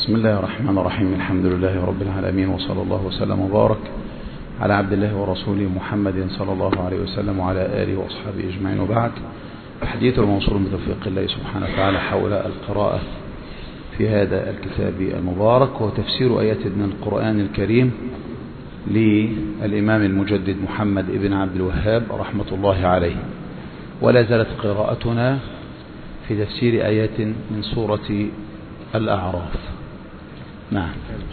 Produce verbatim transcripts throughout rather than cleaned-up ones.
بسم الله الرحمن الرحيم. الحمد لله رب العالمين، وصلى الله وسلم وبارك على عبد الله ورسوله محمد صلى الله عليه وسلم وعلى آله وأصحابه أجمعين، وبعد. الحديث المنصور بتوفيق الله سبحانه وتعالى حول القراءة في هذا الكتاب المبارك، وتفسير آيات من القرآن الكريم للإمام المجدد محمد ابن عبد الوهاب رحمة الله عليه. ولا زالت قراءتنا في تفسير آيات من سورة الأعراف. نعم.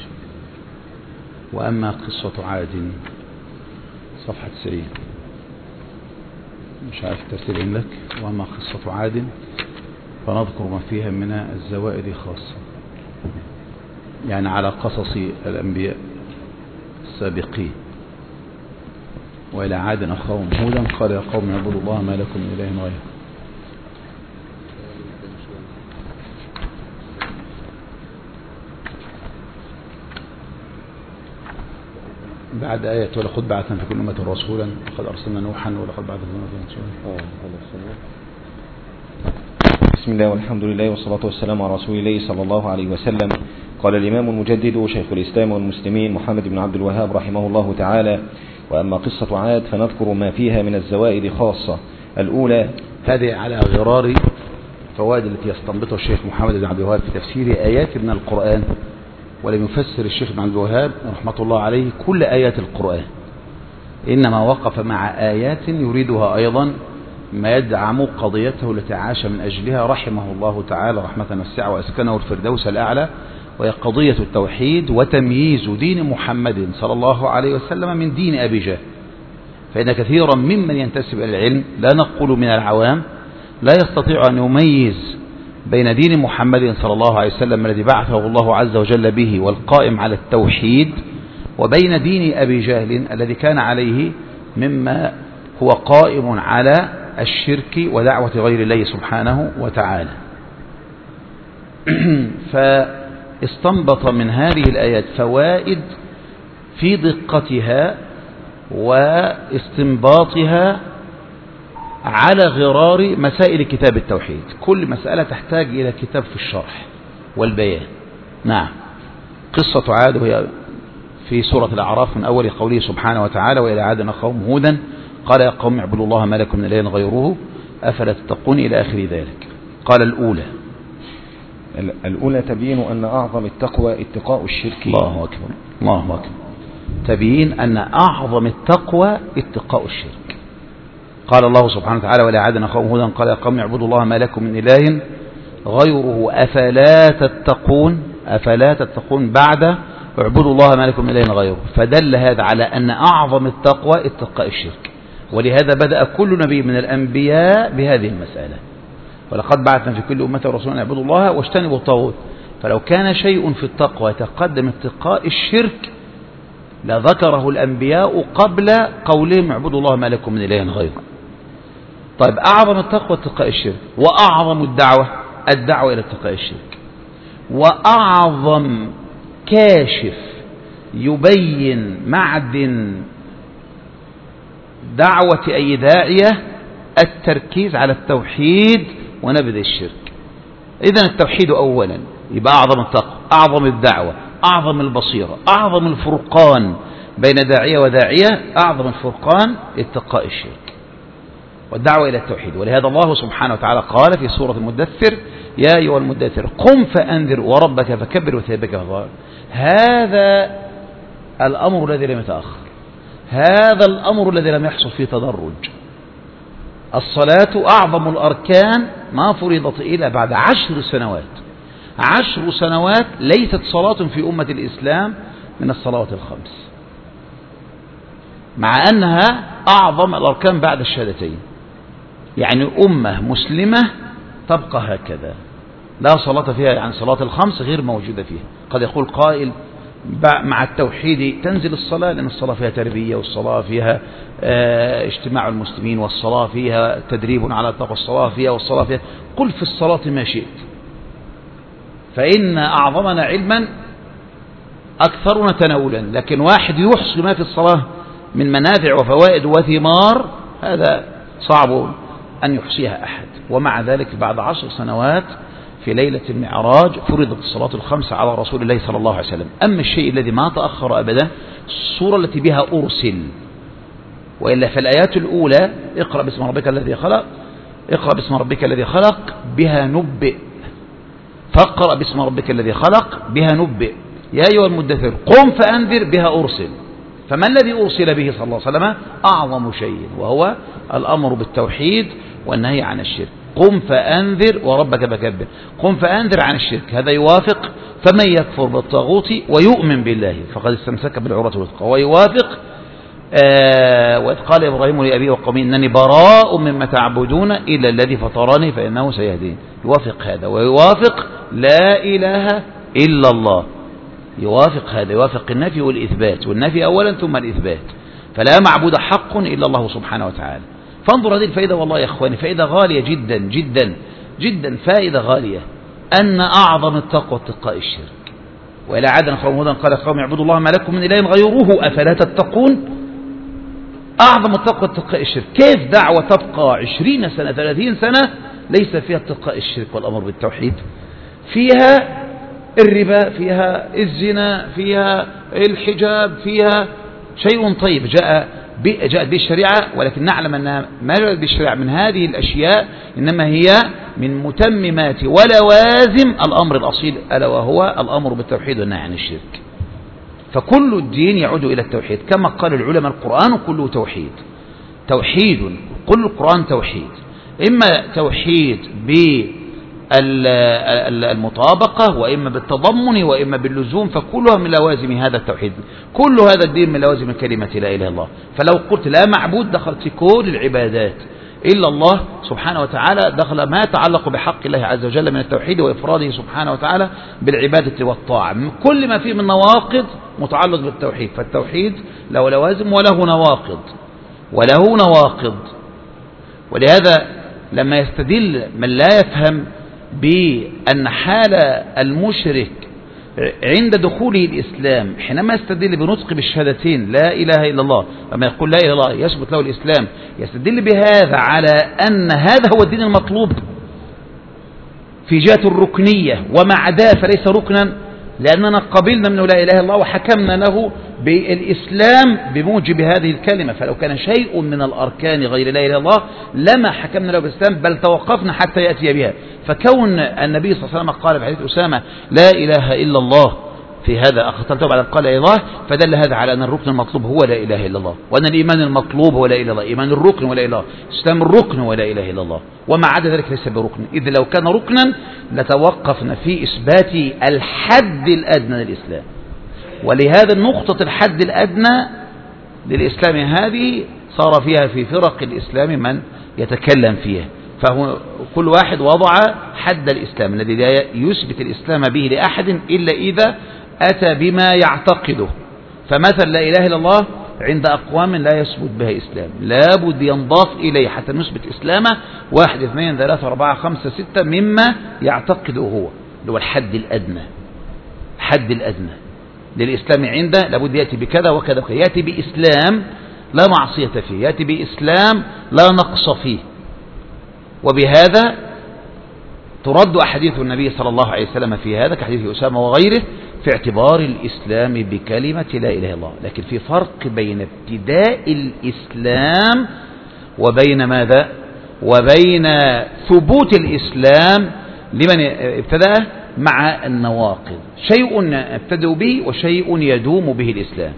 وأما قصة عاد صفحة تسعين، مش عارف ترتيب لك. وأما قصة عاد فنذكر ما فيها من الزوائد خاصة، يعني على قصص الأنبياء السابقين. وإلى عاد أخاهم هودا قال يا قوم اعبدوا الله ما لكم من إله غيره. بعد آية ولقد بعثنا في كل أمة رسولا وقد أرسلنا نوحا ولقد بعثنا في كل أمة رسولا. بسم الله والحمد لله والصلاة والسلام على رسول الله صلى الله عليه وسلم. قال الإمام المجدد شيخ الإسلام والمسلمين محمد بن عبد الوهاب رحمه الله تعالى: وأما قصة عاد فنذكر ما فيها من الزوائد خاصة. الأولى، هذه على غرار فوائد التي يستنبطها الشيخ محمد بن عبد الوهاب في تفسير آيات من القرآن. ولم يفسر الشيخ بن عبد الوهاب رحمة الله عليه كل آيات القرآن، إنما وقف مع آيات يريدها أيضا ما يدعم قضيته التي عاش من أجلها رحمه الله تعالى رحمة واسعة وأسكنه الفردوس الأعلى، وهي قضية التوحيد وتمييز دين محمد صلى الله عليه وسلم من دين أبي جهل. فإن كثيرا ممن ينتسب إلى العلم، لا نقول من العوام، لا يستطيع أن يميز بين دين محمد صلى الله عليه وسلم الذي بعثه الله عز وجل به والقائم على التوحيد، وبين دين أبي جهل الذي كان عليه مما هو قائم على الشرك ودعوة غير الله سبحانه وتعالى. فاستنبط من هذه الآيات فوائد في دقتها واستنباطها على غرار مسائل كتاب التوحيد. كل مسألة تحتاج إلى كتاب في الشرح والبيان. نعم. قصة عاد وهي في سورة الأعراف من أول قوله سبحانه وتعالى: وإلى عاد أخاهم هودا قال يا قوم اعبدوا الله ما لكم من إله غيره أفلا تتقون، إلى آخر ذلك. قال الأولى الأولى تبين أن أعظم التقوى اتقاء الشرك. الله أكبر الله أكبر. تبين أن أعظم التقوى اتقاء الشرك. قال الله سبحانه وتعالى: ولا عاد أخاهم هودا قال يا قوم اعبدوا الله ما لكم من إله غيره أفلا تتقون. أفلا تتقون بعد اعبدوا الله ما لكم من إله غيره. فدل هذا على أن أعظم التقوى اتقاء الشرك، ولهذا بدأ كل نبي من الأنبياء بهذه المسألة: ولقد بعثنا في كل أمة رسولا أن اعبدوا الله واجتنبوا الطاغوت. فلو كان شيء في التقوى يتقدم اتقاء الشرك لذكره الأنبياء قبل قولهم اعبدوا الله ما لكم من إله غيره. طيب، أعظم التقوى اتقاء الشرك، وأعظم الدعوة الدعوة إلى اتقاء الشرك، وأعظم كاشف يبين معدن دعوة أي داعية التركيز على التوحيد ونبذ الشرك. إذن التوحيد أولا يبقى أعظم التقوى، أعظم الدعوة، أعظم البصيرة، أعظم الفرقان بين داعية وداعية، أعظم الفرقان اتقاء الشرك والدعوة إلى التوحيد. ولهذا الله سبحانه وتعالى قال في سورة المدثر: يا أيها المدثر قم فأنذر وربك فكبر وثيابك فطهر. هذا الأمر الذي لم يتأخر، هذا الأمر الذي لم يحصل فيه تدرج. الصلاة أعظم الأركان ما فرضت إلا بعد عشر سنوات. عشر سنوات ليست صلاة في أمة الإسلام من الصلوات الخمس، مع أنها أعظم الأركان بعد الشهادتين. يعني أمة مسلمة تبقى هكذا، لا صلاة فيها، يعني صلاة الخمس غير موجودة فيها. قد يقول قائل مع التوحيد تنزل الصلاة، لأن الصلاة فيها تربية، والصلاة فيها اجتماع المسلمين، والصلاة فيها تدريب على تقوى الصلاة فيها، والصلاة فيها. قل في الصلاة ما شئت، فإن أعظمنا علما أكثرنا تناولا. لكن واحد يحصي ما في الصلاة من منافع وفوائد وثمار، هذا صعب أن يحصيها أحد. ومع ذلك بعد عشر سنوات في ليلة المعراج فرضت الصلاة الخمس على رسول الله صلى الله عليه وسلم. أما الشيء الذي ما تأخر أبدا الصورة التي بها أرسل، وإلا في الآيات الأولى اقرأ باسم ربك الذي خلق، اقرأ باسم ربك الذي خلق بها نبئ، فاقرأ باسم ربك الذي خلق بها نبئ، يا أيها المدثر قم فأنذر بها أرسل. فما الذي أرسل به صلى الله عليه وسلم؟ أعظم شيء، وهو الأمر بالتوحيد والنهي عن الشرك. قم فأنذر وربك فكبر، قم فأنذر عن الشرك، هذا يوافق فمن يكفر بالطاغوت ويؤمن بالله فقد استمسك بالعروة الوثقى، ويوافق آه وإذ قال إبراهيم لأبيه وقومه إنني براء مما تعبدون إلا الذي فطرني فإنه سيهدين. يوافق هذا، ويوافق لا إله إلا الله، يوافق هذا، يوافق النفي والإثبات، والنفي أولا ثم الإثبات، فلا معبود حق إلا الله سبحانه وتعالى. فانظر هذه الفائدة والله يا أخواني فائدة غالية جدا جدا جدا، فائدة غالية، أن أعظم التقوى اتقاء الشرك. وإلى عاد قوم هودا قال قوم اعبدوا الله ما لكم من إله غيره أفلا تتقون. أعظم التقوى اتقاء الشرك. كيف دعوة تبقى عشرين سنة ثلاثين سنة ليس فيها اتقاء الشرك والأمر بالتوحيد؟ فيها الربا، فيها الزنا، فيها الحجاب، فيها شيء طيب جاء جاءت به الشريعة، ولكن نعلم أنها ما جاءت به الشريعة من هذه الأشياء إنما هي من متممات ولوازم الأمر الأصيل، ألا وهو الأمر بالتوحيد والنهي عن الشرك. فكل الدين يعود إلى التوحيد، كما قال العلماء القرآن كله توحيد، توحيد، كل القرآن توحيد، إما توحيد بالمطابقة وإما بالتضمن وإما باللزوم، فكلها من لوازم هذا التوحيد، كل هذا الدين من لوازم كلمة لا إله إلا الله. فلو قلت لا معبود دخلت في كل العبادات إلا الله سبحانه وتعالى، دخل ما يتعلق بحق الله عز وجل من التوحيد وإفراده سبحانه وتعالى بالعبادة والطاعة، كل ما فيه من نواقض متعلق بالتوحيد. فالتوحيد له لوازم وله نواقض وله نواقض. ولهذا لما يستدل من لا يفهم بأن حال المشرك عند دخوله الإسلام حينما يستدل بنطق بالشهادتين لا إله إلا الله، لما يقول لا إله إلا الله يثبت له الإسلام، يستدل بهذا على أن هذا هو الدين المطلوب في جهة الركنية، وما عداه فليس ركنا، لأننا قبلنا منه لا إله إلا الله وحكمنا له بالإسلام بموجب هذه الكلمة. فلو كان شيء من الأركان غير لا إله إلا الله لما حكمنا له بالإسلام، بل توقفنا حتى يأتي بها. فكون النبي صلى الله عليه وسلم قال في حديث أسامة لا إله إلا الله في هذا أقتلته بعد أن قال لا إله إلا الله، فدل هذا على أن الركن المطلوب هو لا إله إلا الله، وأن الإيمان المطلوب هو لا إله إلا الله، إيمان الركن ولا إله إلا الله، إسلام الركن ولا إله إلا الله، وما عدا ذلك ليس بركن. إذ لو كان ركنا لتوقفنا في إثبات الحد الأدنى للإسلام. ولهذا نقطة الحد الأدنى للإسلام هذه صار فيها في فرق الإسلام من يتكلم فيها، فهو كل واحد وضع حد الإسلام الذي لا يثبت الإسلام به لأحد إلا إذا أتى بما يعتقده. فمثل لا إله إلا الله عند أقوام لا يثبت بها إسلام، لابد ينضاف إليه حتى نثبت إسلامه واحد اثنين ثلاثة أربعة خمسة ستة مما يعتقده هو، اللي هو الحد الأدنى. الحد الأدنى للإسلام عنده لابد يأتي بكذا وكذا وكذا، يأتي بإسلام لا معصية فيه، يأتي بإسلام لا نقص فيه. وبهذا ترد أحاديث النبي صلى الله عليه وسلم في هذا كحديث أسامة وغيره في اعتبار الإسلام بكلمة لا إله إلا الله. لكن في فرق بين ابتداء الإسلام وبين ماذا؟ وبين ثبوت الإسلام لمن ابتدأ مع النواقض. شيء ابتدأوا به وشيء يدوم به الإسلام.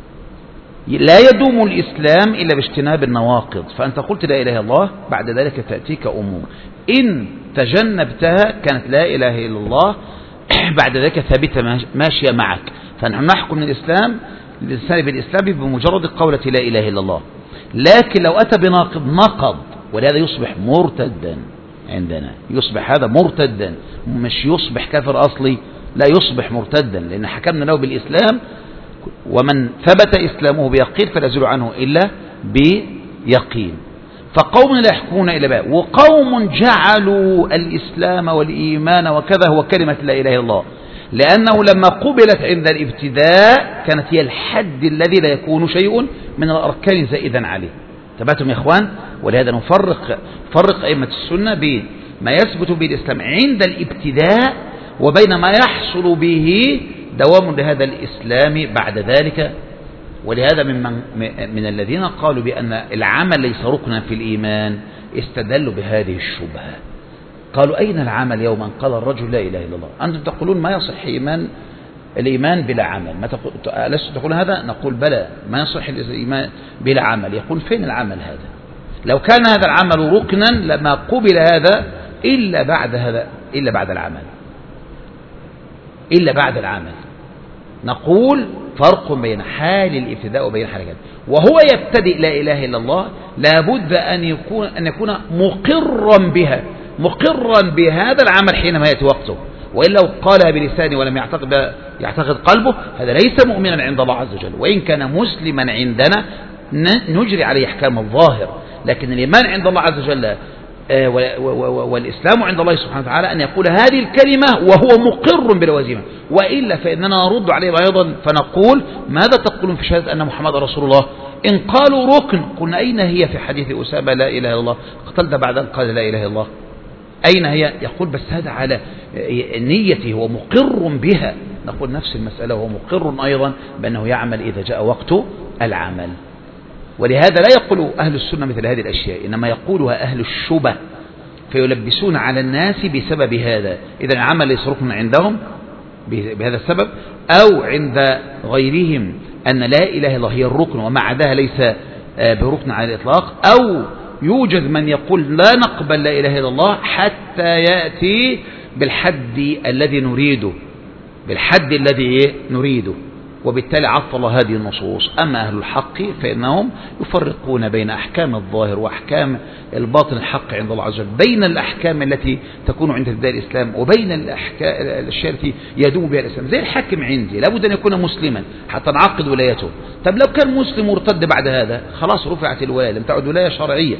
لا يدوم الإسلام إلا باجتناب النواقض. فأنت قلت لا إله إلا الله، بعد ذلك تأتيك أمور إن تجنبتها كانت لا إله إلا الله بعد ذلك ثابتة ماشية معك. فنحن نحكم من الإسلام الإنسان بالإسلام بمجرد قولة لا إله إلا الله. لكن لو أتى بناقض نقض، ولهذا يصبح مرتدا عندنا، يصبح هذا مرتدا، مش يصبح كافر أصلي، لا يصبح مرتدا، لأن حكمنا له بالإسلام، ومن ثبت إسلامه بيقين فلا يزول عنه إلا بيقين. فقوم لا يحكمون إلا بها، وقوم جعلوا الإسلام والإيمان وكذا هو كلمة لا إله إلا الله، لأنه لما قبلت عند الابتداء كانت هي الحد الذي لا يكون شيء من الأركان زائدا عليه. تبعتم يا إخوان؟ ولهذا نفرق فرق أئمة السنة بين ما يثبت به الإسلام عند الابتداء وبين ما يحصل به دوام لهذا الإسلام بعد ذلك. ولهذا من, من, من الذين قالوا بأن العمل ليس ركنا في الإيمان استدلوا بهذه الشبهة. قالوا أين العمل يوما قال الرجل لا إله إلا الله؟ أنتم تقولون ما يصح إيمان الإيمان بلا عمل، ما تقول ألستم تقولون هذا؟ نقول بلى، ما يصح الإيمان بلا عمل. يقول فين العمل هذا؟ لو كان هذا العمل ركنا لما قبل هذا إلا بعد هذا إلا بعد العمل إلا بعد العمل. نقول فرق بين حال الابتداء وبين حال الجد. وهو يبتدئ لا إله إلا الله لابد أن يكون أن يكون مقرا بها، مقرا بهذا العمل حينما يأتي وقته. وإلا لو قالها بلسانه ولم يعتقد يعتقد قلبه هذا ليس مؤمنا عند الله عز وجل. وإن كان مسلما عندنا نجري عليه أحكام الظاهر، لكن الإيمان عند الله عز وجل والإسلام عند الله سبحانه وتعالى أن يقول هذه الكلمة وهو مقر بلوازمها. وإلا فإننا نرد عليه أيضا فنقول ماذا تقولون في شهادة أن محمد رسول الله؟ إن قالوا ركن قلنا أين هي في حديث أسامة لا إله إلا الله قتلت بعد أن قال لا إله إلا الله؟ أين هي؟ يقول بس هذا على نيته هو مقر بها. نقول نفس المسألة وهو مقر أيضا بأنه يعمل إذا جاء وقت العمل. ولهذا لا يقول أهل السنة مثل هذه الأشياء، إنما يقولها أهل الشبه فيلبسون على الناس بسبب هذا. إذا العمل ليس ركنا عندهم بهذا السبب، أو عند غيرهم أن لا إله إلا الله هي الركن وما عداها ليس بركن على الإطلاق، أو يوجد من يقول لا نقبل لا إله إلا الله حتى يأتي بالحد الذي نريده بالحد الذي نريده وبالتالي عطل هذه النصوص. أما أهل الحق فإنهم يفرقون بين أحكام الظاهر وأحكام الباطن الحق عند الله عز وجل، بين الأحكام التي تكون عند ابتداء الإسلام وبين الأشياء التي يدوم بها الإسلام. زي الحاكم عندي لابد أن يكون مسلما حتى نعقد ولايته. طب لو كان مسلم مرتد بعد هذا خلاص رفعت الولاية، لم تعد ولاية شرعية،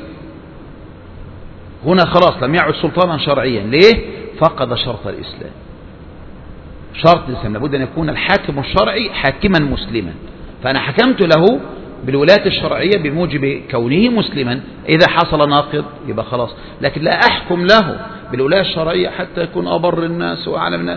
هنا خلاص لم يعد سلطانا شرعيا. ليه؟ فقد شرط الإسلام. شرط الإسلام لابد أن يكون الحاكم الشرعي حاكما مسلما. فأنا حكمت له بالولاية الشرعية بموجب كونه مسلما، إذا حصل ناقض يبقى خلاص. لكن لا أحكم له بالولاية الشرعية حتى يكون أبر الناس وأعلم الناس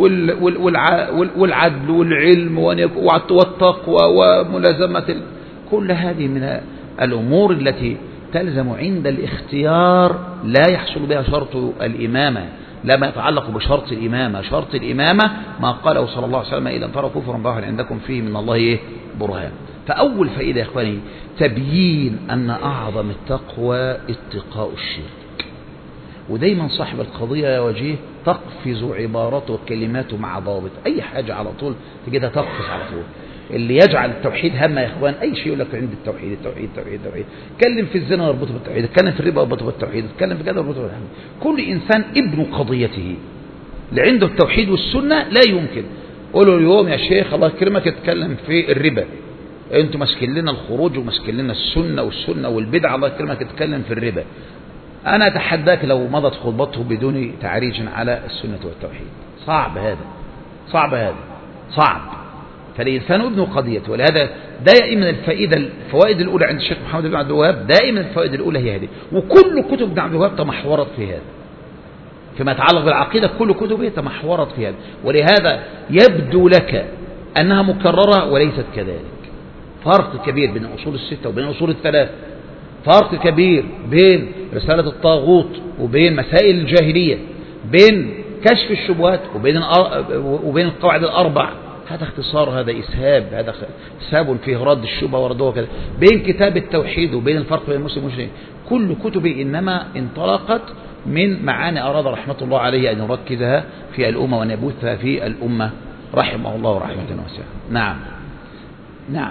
والعدل والعلم والتقوى وملازمة كل هذه من الأمور التي تلزم عند الاختيار لا يحصل بها شرط الإمامة، لا ما يتعلق بشرط الإمامة. شرط الإمامة ما قاله صلى الله عليه وسلم إذا ترى كفرا بواحا عندكم فيه من الله إيه برهان. فأول فائدة يا إخواني تبيين أن أعظم التقوى اتقاء الشرك. ودايما صاحب القضية يا وجيه تقفز عبارته وكلماته مع ضابط، أي حاجة على طول تجدها تقفز على طول. اللي يجعل التوحيد هم يا إخوان أي شيء يقول لك عند التوحيد التوحيد التوحيد التوحيد. اتكلم في الزنا اربطه بالتوحيد، اتكلم في الربا اربطه بالتوحيد، اتكلم في كذا اربطه بالتوحيد. كل إنسان ابن قضيته، اللي عنده التوحيد والسنة لا يمكن قولوا اليوم يا شيخ الله يكرمك اتكلم في الربا، انتوا ماسكين لنا الخروج وماسكين لنا السنة والسنة والبدعة، الله يكرمك اتكلم في الربا. أنا أتحداك لو مضت خطبته بدون تعريج على السنة والتوحيد. صعب هذا، صعب هذا، صعب. فالإنسان ابن قضيته. ولهذا دائما الفائدة الفوائد الأولى عند الشيخ محمد بن عبد الوهاب، دائما الفوائد الأولى هي هذه، وكل كتب ابن عبد الوهاب تمحورت في هذا. فيما يتعلق بالعقيدة كل كتبه تمحورت في هذا. ولهذا يبدو لك أنها مكررة وليست كذلك. فرق كبير بين الأصول الستة وبين الأصول الثلاث، فرق كبير بين رسالة الطاغوت وبين مسائل الجاهلية، بين كشف الشبهات وبين وبين القواعد الأربع. هذا اختصار، هذا إسهاب، هذا إسهاب فيه رد الشبهة وردوها كذا. بين كتاب التوحيد وبين الفرق بين المسلم والمشرك. كل كتبه إنما انطلقت من معاني أراد رحمة الله عليه أن يركزها في الأمة وأن يبثها في الأمة رحمه الله رحمة واسعة. نعم نعم.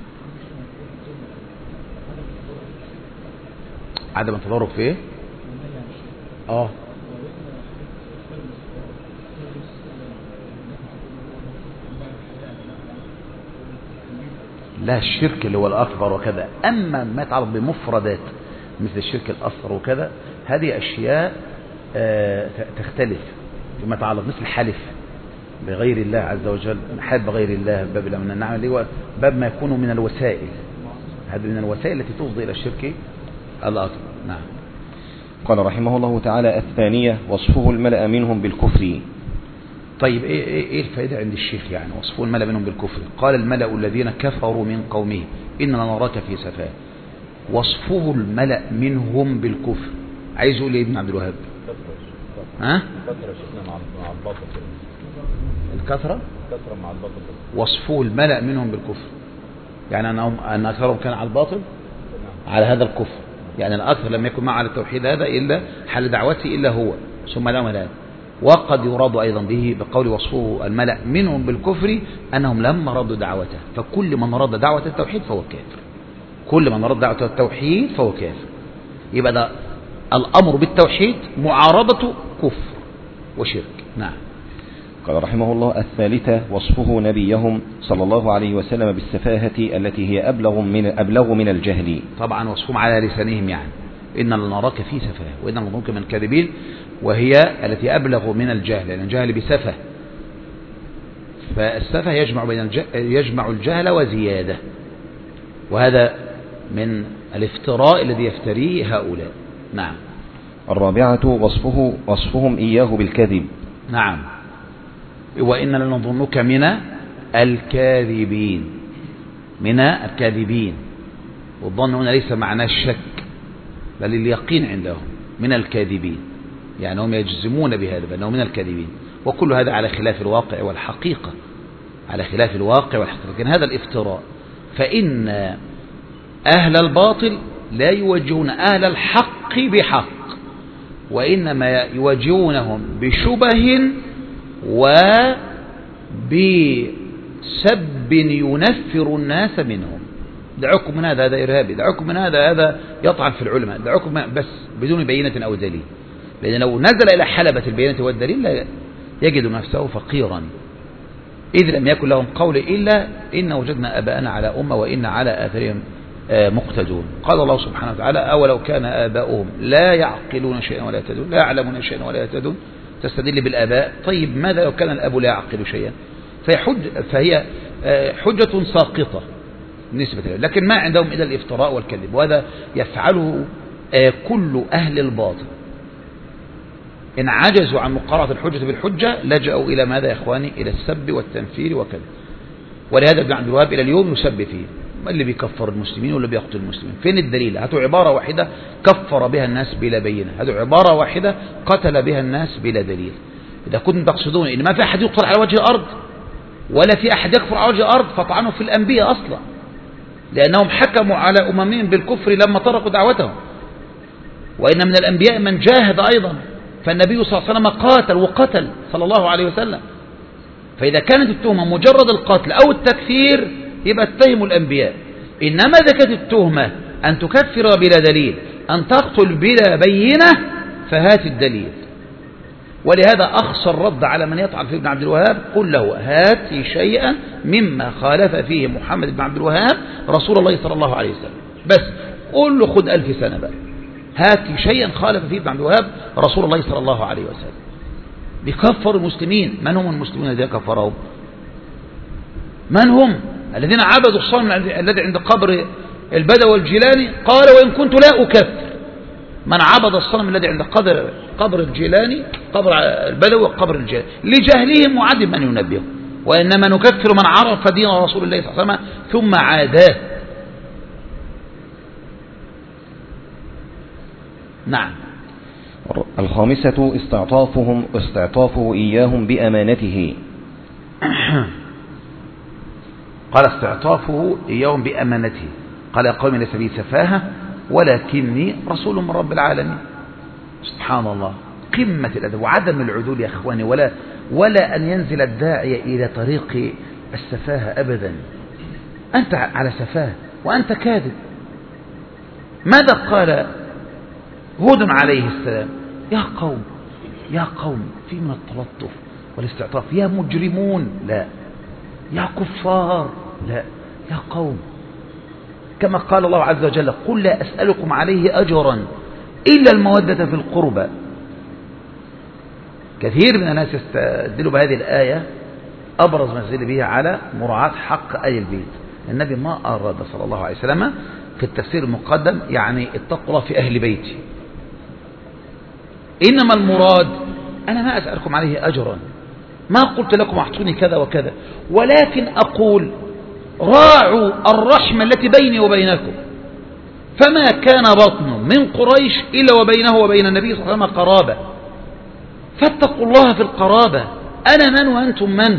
عدم التضرر في ايه؟ اه لا الشرك اللي هو الأكبر وكذا. أما ما يتعلق بمفردات مثل الشرك الأصغر وكذا هذه أشياء آه تختلف فيما يتعلق مثل الحلف بغير الله عز وجل. الحلف بغير الله باب من النعم اللي هو باب ما يكون من الوسائل، هذا من الوسائل التي تفضي إلى الشرك الأكبر. نعم. قال رحمه الله تعالى: الثانية وصفه الملأ منهم بالكفر. طيب إيه, إيه, إيه الفائدة عند الشيخ يعني وصفه الملأ منهم بالكفر؟ قال: الملأ الذين كفروا من قومه إننا نراك في سفاهة. وصفه الملأ منهم بالكفر عايز يقول ايه ابن عبد الوهاب؟ ها؟ الكثرة شفنا مع الباطل. الكثرة؟ الكثرة مع الباطل. وصفه الملأ منهم بالكفر يعني أنهم أن أكثرهم كان على الباطل على هذا الكفر، يعني الأكثر لم يكن معه على التوحيد هذا إلا حال دعوته إلا هو ثم لهم الآن. وقد يراد أيضا به بقول وصفه الملأ منهم بالكفر أنهم لما ردوا دعوته، فكل من رد دعوة التوحيد فهو كافر، كل من رد دعوة التوحيد فهو كافر. يبقى ده الأمر بالتوحيد معارضة كفر وشرك. نعم. قال رحمه الله: الثالثة وصفه نبيهم صلى الله عليه وسلم بالسفاهة التي هي أبلغ من أبلغ من الجهل. طبعا وصفهم على لسانهم يعني إن لنراك في سفاهة وإن لنظنك من الكاذبين، وهي التي أبلغ من الجهل، لأن الجهل بسفه، فالسفه يجمع بين الجهل يجمع الجهل وزيادة، وهذا من الافتراء الذي يفتريه هؤلاء. نعم. الرابعة وصفه وصفهم إياه بالكذب. نعم. وإن لنظنك من الكاذبين، من الكاذبين، والظن هنا ليس معناه الشك بل اليقين عندهم، من الكاذبين يعني هم يجزمون بهذا بأنه من الكاذبين، وكل هذا على خلاف الواقع والحقيقة، على خلاف الواقع والحقيقة، لكن هذا الافتراء. فإن أهل الباطل لا يوجهون أهل الحق بحق، وإنما يوجهونهم بشبه وبسب ينفر الناس منهم. دعوكم من هذا هذا إرهابي، دعوكم من هذا هذا يطعن في العلماء، دعوكم بس بدون بينة أو دليل، لأن لو نزل إلى حلبة البينة والدليل لا يجد نفسه فقيرا، إذ لم يكن لهم قول إلا إن وجدنا أباءنا على أمة وإن على آثارهم مقتدون. قال الله سبحانه وتعالى: أولو كان آباؤهم لا يعقلون شيئا ولا يهتدون، لا يعلمون شيئا ولا يهتدون. تستدل بالآباء. طيب ماذا لو كان الأب لا يعقل شيئا؟ فهي, حج فهي حجة ساقطة بالنسبة له، لكن ما عندهم إلا الافتراء والكذب، وهذا يفعله كل أهل الباطل. إن عجزوا عن مقارنة الحجة بالحجة لجأوا إلى ماذا يا إخواني؟ إلى السب والتنفير وكذا. ولهذا ابن عبد الوهاب إلى اليوم يسب فيه، اللي بيكفر المسلمين واللي بيقتل المسلمين. فين الدليل؟ هاتوا عبارة واحدة كفر بها الناس بلا بينة، هاتوا عبارة واحدة قتل بها الناس بلا دليل. إذا كنتم تقصدون إن ما في أحد يقتل على وجه الأرض ولا في أحد يكفر على وجه الأرض فطعنوا في الأنبياء أصلا، لأنهم حكموا على أممهم بالكفر لما تركوا دعوتهم. وإن من الأنبياء من جاهد أيضا، فالنبي صلى الله عليه وسلم قاتل وقتل صلى الله عليه وسلم. فإذا كانت التهمة مجرد القتل أو التكفير يبقى اتهموا الأنبياء. إنما إذا كانت التهمة أن تكفر بلا دليل، أن تقتل بلا بينة، فهات الدليل. ولهذا أخشى الرد على من يطعن في ابن عبد الوهاب: قل له هات شيئا مما خالف فيه محمد بن عبد الوهاب رسول الله صلى الله عليه وسلم، بس قل له خد ألف سنة بقى، هات شيئا خالف فيه ابن عبد الوهاب رسول الله صلى الله عليه وسلم. بيكفر المسلمين. من هم المسلمين الذين كفرهم؟ من هم؟ الذين عبدوا الصنم الذي عند قبر البدوي والجيلاني. قال: وإن كنت لا أكفر من عبد الصنم الذي عند قبر قبر الجيلاني، قبر البدوي وقبر الجيلاني، لجهلهم وعدم من ينبههم، وإنما نكفر من عرف دين رسول الله صلى الله عليه وسلم ثم عاداه. نعم. الخامسة استعطافهم استعطافه إياهم بأمانته. قال: استعطافه إياهم بأمانته. قال: يا قوم ليس بي سفاهة ولكني رسول من رب العالمين. سبحان الله، قمة الأدب وعدم العدول يا أخواني، ولا ولا أن ينزل الداعية إلى طريق السفاهة أبدا. أنت على سفاهة وأنت كاذب. ماذا قال هود عليه السلام؟ يا قوم يا قوم في من التلطف والاستعطاف، يا مجرمون، لا، يا كفار، لا، يا قوم. كما قال الله عز وجل: قل لا أسألكم عليه أجرا إلا المودة في القربى. كثير من الناس يستدلوا بهذه الآية، أبرز ما يستدل به على مراعاة حق آل البيت. النبي ما أراد صلى الله عليه وسلم في التفسير المقدم يعني اتقوا الله في أهل بيتي، إنما المراد أنا ما أسألكم عليه أجرا، ما قلت لكم أعطوني كذا وكذا، ولكن أقول راعوا الرحمة التي بيني وبينكم، فما كان بطن من قريش إلا وبينه وبين النبي صلى الله عليه وسلم قرابة، فاتقوا الله في القرابة، أنا من وأنتم من.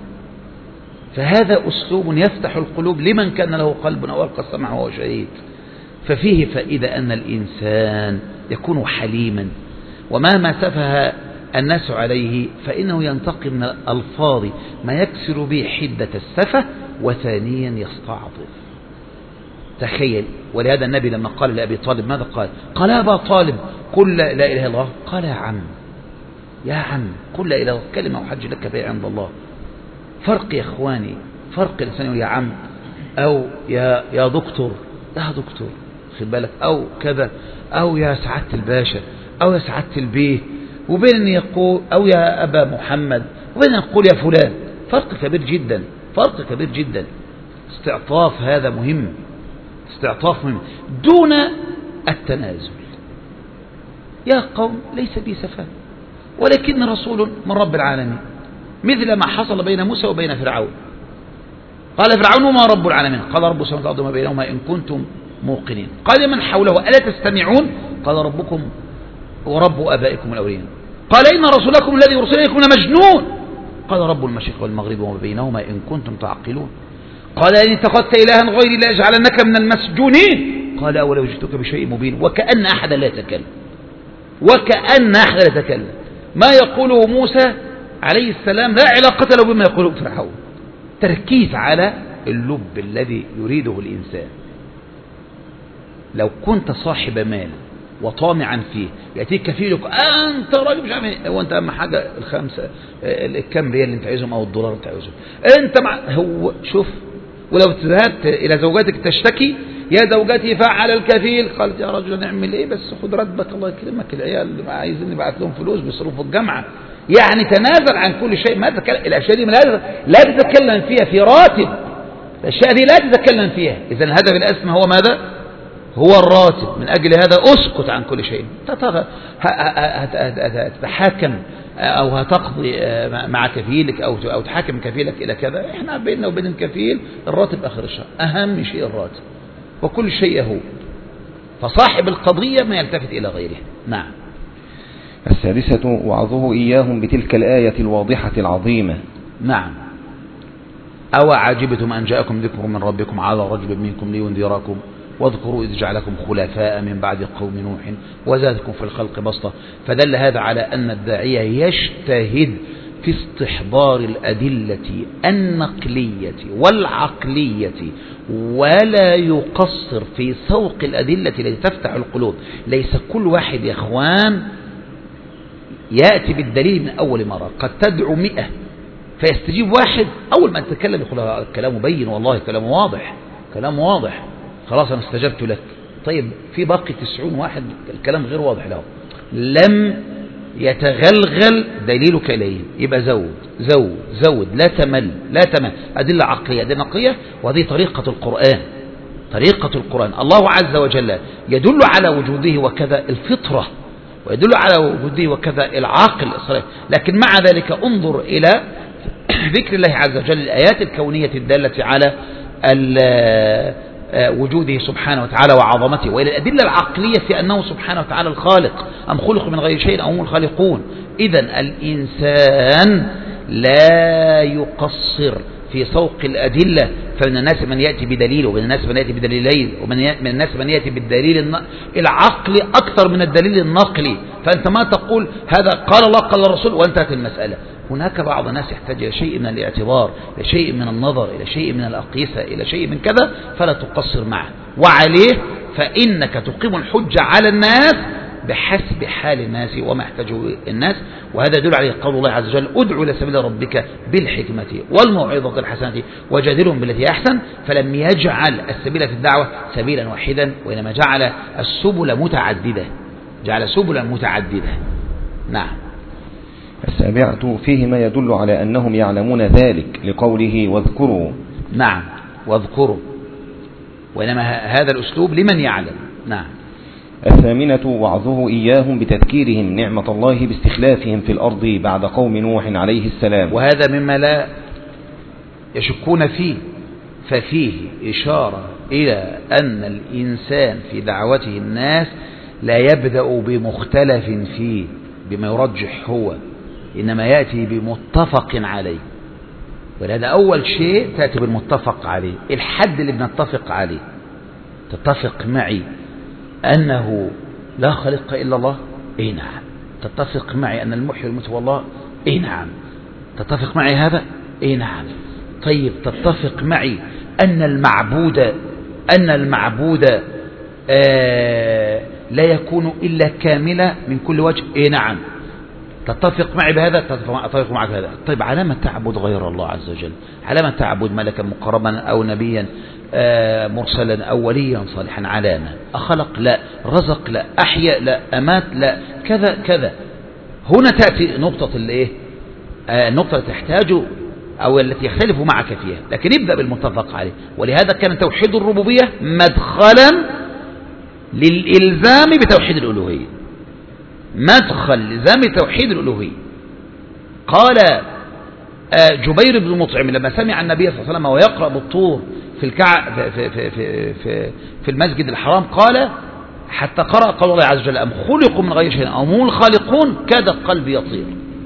فهذا أسلوب يفتح القلوب لمن كان له قلب أو ألقى السمع وهو شهيد. ففيه فائدة أن الإنسان يكون حليما، ومهما سفه الناس عليه فإنه ينتقي من الألفاظ ما يكسر به حدة السفه، وثانيا يستعطف. تخيل، ولهذا النبي لما قال لأبي طالب ماذا قال؟ قال يا أبا طالب قل لا إله إلا الله. قال يا عم يا عم قل لا إله إلا الله، كلمة أحج لك بها عند الله. فرق يا إخواني، فرق الإنسان يا عم أو يا يا دكتور، يا دكتور خد بالك، أو كذا، أو يا سعادة الباشا، أو يا سعادة البيه، وبين أن يقول أو يا أبا محمد، وبين أن يقول يا فلان. فرق كبير جدا، فرق كبير جدا. استعطاف هذا مهم، استعطاف مهم دون التنازل. يا قوم ليس بي سفاه ولكن رسول من رب العالمين، مثل ما حصل بين موسى وبين فرعون. قال فرعون وما رب العالمين؟ قال رب السماوات والأرض وما بينهما إن كنتم موقنين. قال من حوله ألا تستمعون؟ قال ربكم ورب آبائكم الأولين. قال إن رسولكم الذي أرسل إليكم لمجنون. قال رب المشرق والمغرب وما بينهما إن كنتم تعقلون. قال إن اتخذت إلها غيري لأجعلنك من المسجونين. قال أولو جئتك بشيء مبين. وكأن أحدا لا يتكلم، وكأن أحدا لا يتكلم. ما يقوله موسى عليه السلام لا علاقة له بما يقوله فرعون. تركيز على اللب الذي يريده الإنسان. لو كنت صاحب مال وطامعا فيه، يأتيك كفيلك أنت راجل مش عارف، هو أنت أهم حاجة الخمسة الكم ريال اللي أنت عايزهم أو الدولار اللي أنت عايزهم أنت مع هو. شوف، ولو ذهبت إلى زوجاتك تشتكي يا زوجتي فعل الكفيل، قالت يا رجل نعمل إيه بس خد راتبك الله يكرمك، العيال اللي عايزين نبعت لهم فلوس بيصرفوا الجامعة. يعني تنازل عن كل شيء. ما تتكلم الأشياء دي لا تتكلم فيها في راتب، الأشياء دي لا تتكلم فيها. إذا الهدف الأسمى هو ماذا؟ هو الراتب. من أجل هذا أسكت عن كل شيء. هتتحاكم أو هتقضي مع كفيلك أو أو تحاكم كفيلك إلى كذا. إحنا بيننا وبين الكفيل الراتب آخر الشهر، أهم شيء الراتب، وكل شيء يهود. فصاحب القضية ما يلتفت إلى غيره. نعم. السادسة وعظه إياهم بتلك الآية الواضحة العظيمة. نعم. أو عجبتم أن جاءكم ذكر من ربكم على رجل منكم لينذركم واذكروا إذ جعلكم خلفاء من بعد قوم نوح وزادكم في الخلق بسطة. فدل هذا على أن الداعية يجتهد في استحضار الأدلة النقلية والعقلية، ولا يقصر في سوق الأدلة التي تفتح القلوب. ليس كل واحد يا أخوان يأتي بالدليل من أول مرة. قد تدعو مئة فيستجيب واحد، أول ما تتكلم يقول كلامه بين، والله كلامه واضح، كلامه واضح، خلاص أنا استجبت لك. طيب في باقي تسعون واحد الكلام غير واضح له، لم يتغلغل دليلك إليه. يبقى زود زود زود، لا تمل لا تمل. أدلة عقلية أدلة نقلية، وهذه طريقة القرآن، طريقة القرآن. الله عز وجل يدل على وجوده وكذا الفطرة، ويدل على وجوده وكذا العقل الصريح. لكن مع ذلك انظر إلى ذكر الله عز وجل الآيات الكونية الدالة على وجوده سبحانه وتعالى وعظمته، وإلى الأدلة العقلية في أنه سبحانه وتعالى الخالق، أم خلق من غير شيء أو هم الخالقون. إذن الإنسان لا يقصر في سوق الأدلة. فمن الناس من يأتي بدليل، ومن الناس من يأتي بدليلين، ومن الناس من يأتي بالدليل العقلي أكثر من الدليل النقلي. فأنت ما تقول هذا قال الله قال الرسول وانتهت المسألة. هناك بعض الناس يحتاج إلى شيء من الاعتبار، إلى شيء من النظر، إلى شيء من الأقيسة، إلى شيء من كذا، فلا تقصر معه. وعليه فإنك تقيم الحجة على الناس بحسب حال الناس وما يحتاجه الناس. وهذا يدل عليه قول الله عز وجل ادعو إلى سبيل ربك بالحكمة والموعظة الحسنة وجادلهم بالتي أحسن. فلم يجعل السبيل في الدعوة سبيلا واحدا، وإنما جعل السبل متعددة، جعل سبلا متعددة. نعم. السابعة فيه ما يدل على أنهم يعلمون ذلك لقوله واذكروا. نعم، واذكروا، وإنما هذا الأسلوب لمن يعلم. نعم. الثامنة وعظه إياهم بتذكيرهم نعمة الله باستخلافهم في الأرض بعد قوم نوح عليه السلام. وهذا مما لا يشكون فيه، ففيه إشارة إلى أن الإنسان في دعوته الناس لا يبدأ بمختلف فيه بما يرجح هو، إنما يأتي بمتفق عليه. ولهذا أول شيء تأتي بالمتفق عليه، الحد اللي بنتفق عليه. تتفق معي أنه لا خالق إلا الله؟ إيه نعم. تتفق معي أن المحيي والمميت هو الله؟ إيه نعم. تتفق معي هذا؟ إيه نعم. طيب تتفق معي أن المعبود أن المعبود آه لا يكون إلا كاملا من كل وجه؟ إيه نعم. تتفق معي بهذا؟ تتفق معك بهذا. طيب على ما تعبد غير الله عز وجل؟ على ما تعبد ملكا مقربا أو نبيا آه مرسلا أو وليا صالحا؟ على ما؟ أخلق؟ لا. رزق؟ لا. أحيا؟ لا. أمات؟ لا. كذا كذا. هنا تأتي نقطة الايه آه نقطة تحتاج أو التي يختلف معك فيها، لكن ابدأ بالمتفق عليه. ولهذا كان توحيد الربوبية مدخلا للإلزام بتوحيد الألوهية، مدخل لزام توحيد الألوهية. قال جبير بن مطعم لما سمع النبي صلى الله عليه وسلم ويقرأ بالطور في الكع في في في في, في, في المسجد الحرام، قال حتى قرأ قول الله عز وجل أم خلقوا من غير شيء أم هم الخالقون كاد القلب يطير.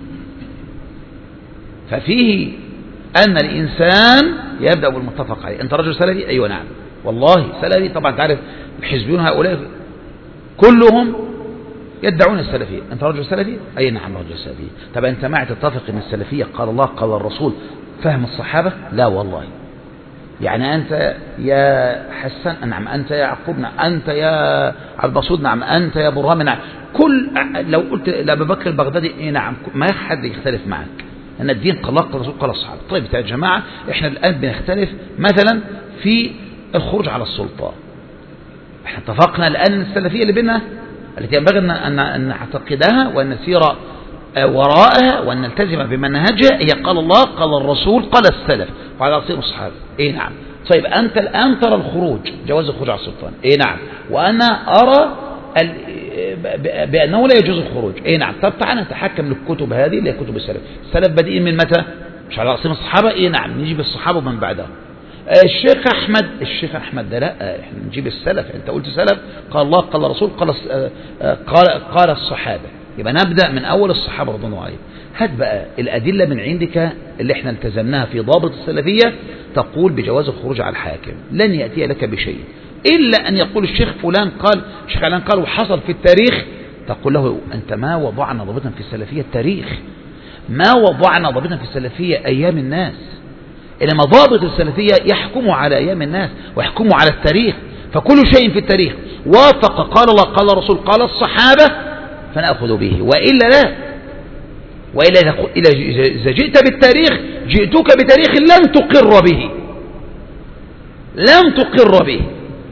ففيه أن الإنسان يبدأ بالمتفق عليه. أنت رجل سلفي؟ أيوة نعم والله سلفي. طبعا تعرف الحزبيون هؤلاء كلهم يدعون السلفية. أنت رجل سلفي؟ أي نعم رجل سلفي. طب أنت معي تتفق أن السلفية قال الله قال الرسول فهم الصحابة؟ لا والله. يعني أنت يا حسن نعم، أنت يا يعقوب نعم، أنت يا عبد الباسط نعم، أنت يا برهام نعم، كل لو قلت لأبي بكر البغدادي إيه نعم، ما حد يختلف معك أن الدين قال الله قال الرسول قال الصحابة. طيب يا جماعة إحنا الآن بنختلف مثلا في الخروج على السلطان. إحنا اتفقنا الآن السلفية اللي بيننا التي ينبغي أن نعتقدها وأن نسير وراءها وأن نلتزم بمنهجها هي قال الله قال الرسول قال السلف وعلى رأسهم الصحابة. إيه نعم. طيب أنت الآن ترى الخروج جواز الخروج على السلطان؟ إيه نعم. وأنا أرى بأنه لا يجوز الخروج؟ إيه نعم. طب تعالى نتحكم للكتب هذه اللي هي كتب السلف. السلف بادئين من متى؟ مش على رأسهم الصحابة؟ إيه نعم. نجيب الصحابة ومن بعدهم. الشيخ أحمد الشيخ أحمد ده لا، احنا نجيب السلف. أنت قلت سلف قال الله قال الرسول قال قال قال الصحابة، يبقى نبدأ من أول الصحابة رضي الله عليهم. هات بقى الأدلة من عندك اللي احنا التزمناها في ضابط السلفية تقول بجواز الخروج على الحاكم. لن يأتي لك بشيء إلا أن يقول الشيخ فلان قال الشيخ فلان قال وحصل في التاريخ، تقول له أنت ما وضعنا ضابطا في السلفية التاريخ، ما وضعنا ضابطا في السلفية أيام الناس، إنما ضابط السلفية يحكم على أيام الناس ويحكم على التاريخ. فكل شيء في التاريخ وافق قال الله قال الرسول قال الصحابة فنأخذ به، وإلا لا. وإلا إذا جئت بالتاريخ جئتك بتاريخ لم تقر به لم تقر به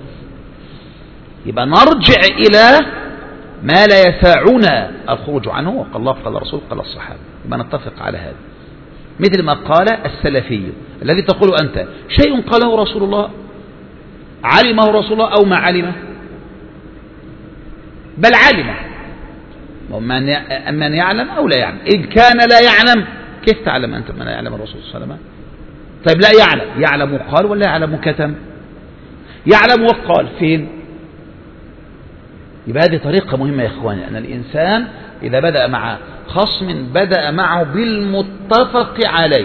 يبقى نرجع إلى ما لا يساعنا الخروج عنه وقال الله قال الرسول قال الصحابة، يبقى نتفق على هذا. مثل ما قال السلفي الذي تقول أنت شيء قاله رسول الله علمه رسول الله أو ما علمه، بل علمه من يعلم أو لا يعلم. إن كان لا يعلم كيف تعلم أنت من لا يعلم الرسول صلى الله عليه وسلم؟ طيب لا يعلم، يعلم وقال ولا يعلم وكتم؟ يعلم وقال فين؟ يبقى هذه طريقة مهمة يا إخواني، أن الإنسان إذا بدأ مع خصم بدأ معه بالمتفق عليه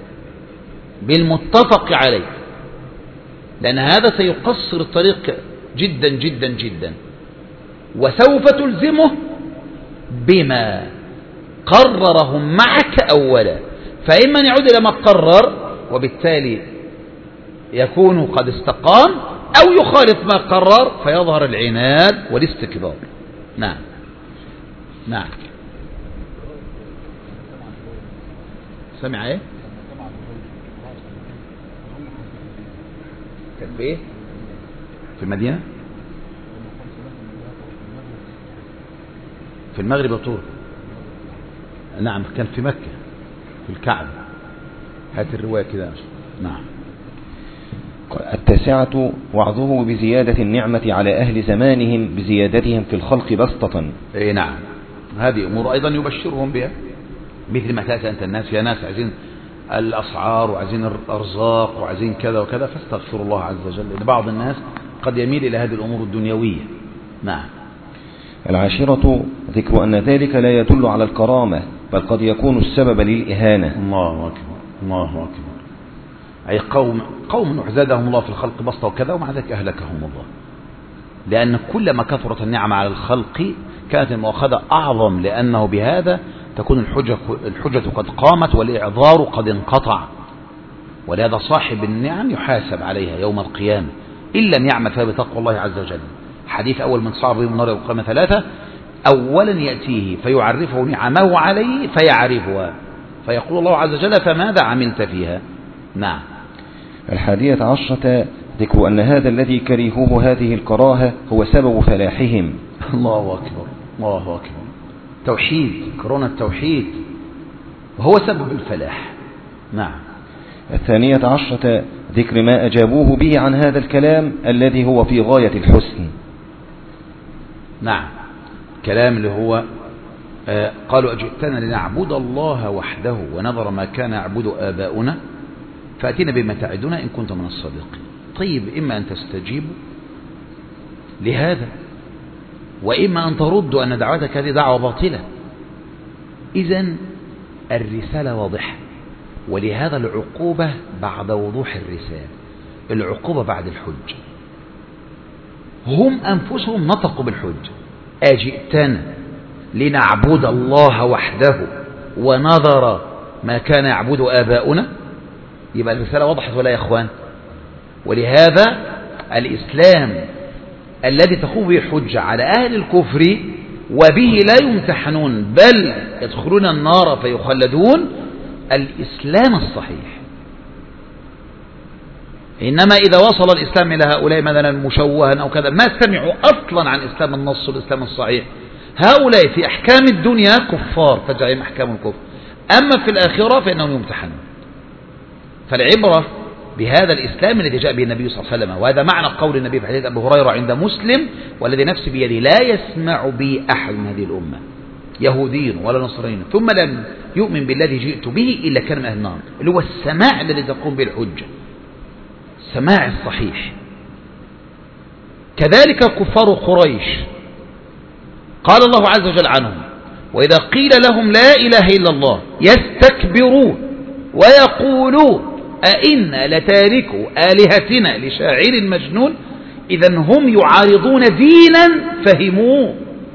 بالمتفق عليه لأن هذا سيقصر الطريق جدا جدا جدا، وسوف تلزمه بما قرره معك أولا، فإما يعود إلى ما قرر وبالتالي يكون قد استقام، أو يخالف ما قرر فيظهر العناد والاستكبار. نعم نعم. سمع ايه؟ كان في ايه؟ في المدينة؟ في المغرب وطول. نعم كان في مكة في الكعبة. هات الرواية كده. نعم. التاسعة وعظه بزيادة النعمة على أهل زمانهم بزيادتهم في الخلق بسطة. اي نعم، هذه أمور أيضا يبشرهم بها، مثل ما تأتي أنت الناس يا ناس عايزين الأسعار وعايزين الأرزاق وعايزين كذا وكذا، فاستغفر الله عز وجل، لأن بعض الناس قد يميل إلى هذه الأمور الدنيوية. نعم. العاشرة ذكر أن ذلك لا يدل على الكرامة، بل قد يكون السبب للإهانة. الله أكبر، الله أكبر. أي قوم قوم أعزادهم الله في الخلق بسطة وكذا، ومع ذلك أهلكهم الله، لأن كلما كثرت النعمة على الخلق كانت المؤاخذة أعظم، لأنه بهذا تكون الحجة, الحجة قد قامت والإعذار قد انقطع، ولهذا صاحب النعم يحاسب عليها يوم القيامة إن لم يعمل فيها بتقوى الله عز وجل. حديث أول من صعب بهم النار يوم القيامة ثلاثة: أولا يأتيه فيعرفه نعمه عليه فيعرفها، فيقول الله عز وجل فماذا عملت فيها؟ نعم. الحادية عشرة ذكر أن هذا الذي كرهوه هذه الكراهة هو سبب فلاحهم. الله أكبر، الله أكبر. توحيد، كورونا التوحيد وهو سبب الفلاح. نعم. الثانية عشرة ذكر ما أجابوه به عن هذا الكلام الذي هو في غاية الحسن. نعم، كلام اللي هو آه قالوا أجئتنا لنعبد الله وحده ونظر ما كان يعبد آباؤنا فأتينا بما تعدنا إن كنت من الصادقين. طيب، إما أن تستجيبوا لهذا وإما أن تردوا أن دعوتك هذه دعوة باطلة. إذن الرسالة واضحة، ولهذا العقوبة بعد وضوح الرسالة، العقوبة بعد الحج. هم أنفسهم نطقوا بالحج: أجئتنا لنعبد الله وحده ونظر ما كان يعبد آباؤنا. يبقى الرسالة وضحت ولا يا إخوان؟ ولهذا الإسلام الذي تقوم به الحجة على أهل الكفر وبه لا يمتحنون بل يدخلون النار فيخلدون، الإسلام الصحيح. إنما إذا وصل الإسلام إلى هؤلاء مثلا مشوها أو كذا ما سمعوا أصلا عن إسلام النص والإسلام الصحيح، هؤلاء في أحكام الدنيا كفار فجعهم أحكام الكفر، أما في الآخرة فإنهم يمتحنون. فالعبرة بهذا الإسلام الذي جاء به النبي صلى الله عليه وسلم، وهذا معنى قول النبي في حديث أبي هريرة عند مسلم: والذي نفسي بيده لا يسمع بي أحد من هذه الأمة يهودي ولا نصراني ثم لم يؤمن بالذي جئت به إلا كان من أهل النار. اللي هو السماع الذي تقوم به الحجة، السماع الصحيح. كذلك كفار قريش قال الله عز وجل عنهم: وإذا قيل لهم لا إله إلا الله يستكبرون ويقولون أئنا لتاركوا آلهتنا لشاعر مجنون. إذن هم يعارضون دينا فهموه.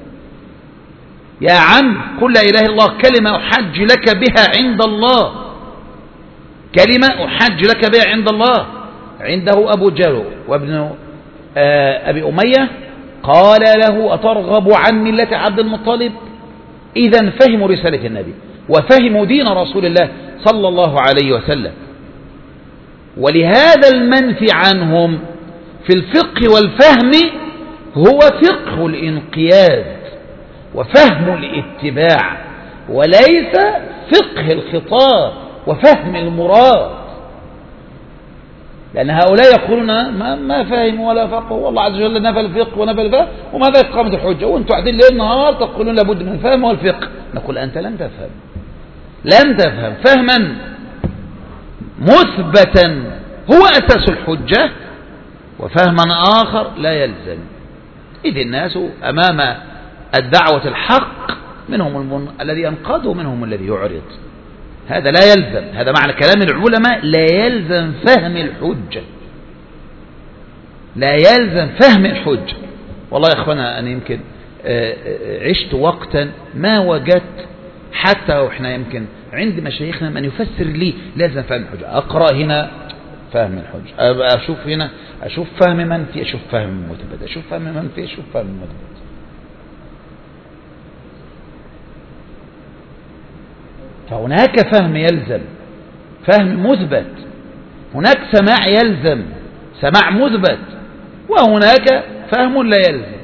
يا عم قل لا إله إلا الله كلمة أحج لك بها عند الله، كلمة أحج لك بها عند الله. عنده أبو جهل وابن أبي أمية قال له: أترغب عن ملة عبد المطلب؟ إذن فهموا رسالة النبي وفهموا دين رسول الله صلى الله عليه وسلم. ولهذا المنفي عنهم في الفقه والفهم هو فقه الانقياد وفهم الاتباع، وليس فقه الخطاب وفهم المراد. لأن هؤلاء يقولون ما, ما فهموا ولا فقهوا، والله عز وجل نفى الفقه ونفى الفهم وماذا إقامة الحجة، وأنتم قاعدين ليل نهار تقولون لابد من الفهم والفقه. نقول أنت لم تفهم، لم تفهم فهما مثبتا هو أساس الحجة، وفهما آخر لا يلزم. إذ الناس أمام الدعوة الحق منهم المن... الذي ينقاد ومنهم الذي يعرض. هذا لا يلزم، هذا معنى كلام العلماء: لا يلزم فهم الحجة، لا يلزم فهم الحجة. والله يا إخوانا أنا يمكن عشت وقتا ما وجدت حتى وإحنا يمكن عند مشايخنا من يفسر لي لازم فهم الحجة. أقرأ هنا فهم الحجة، أشوف هنا أشوف فهم منفي، أشوف فهم مثبت، أشوف فهم منفي، أشوف فهم مثبت. فهناك فهم يلزم فهم مثبت، هناك سماع يلزم سماع مثبت، وهناك فهم لا يلزم.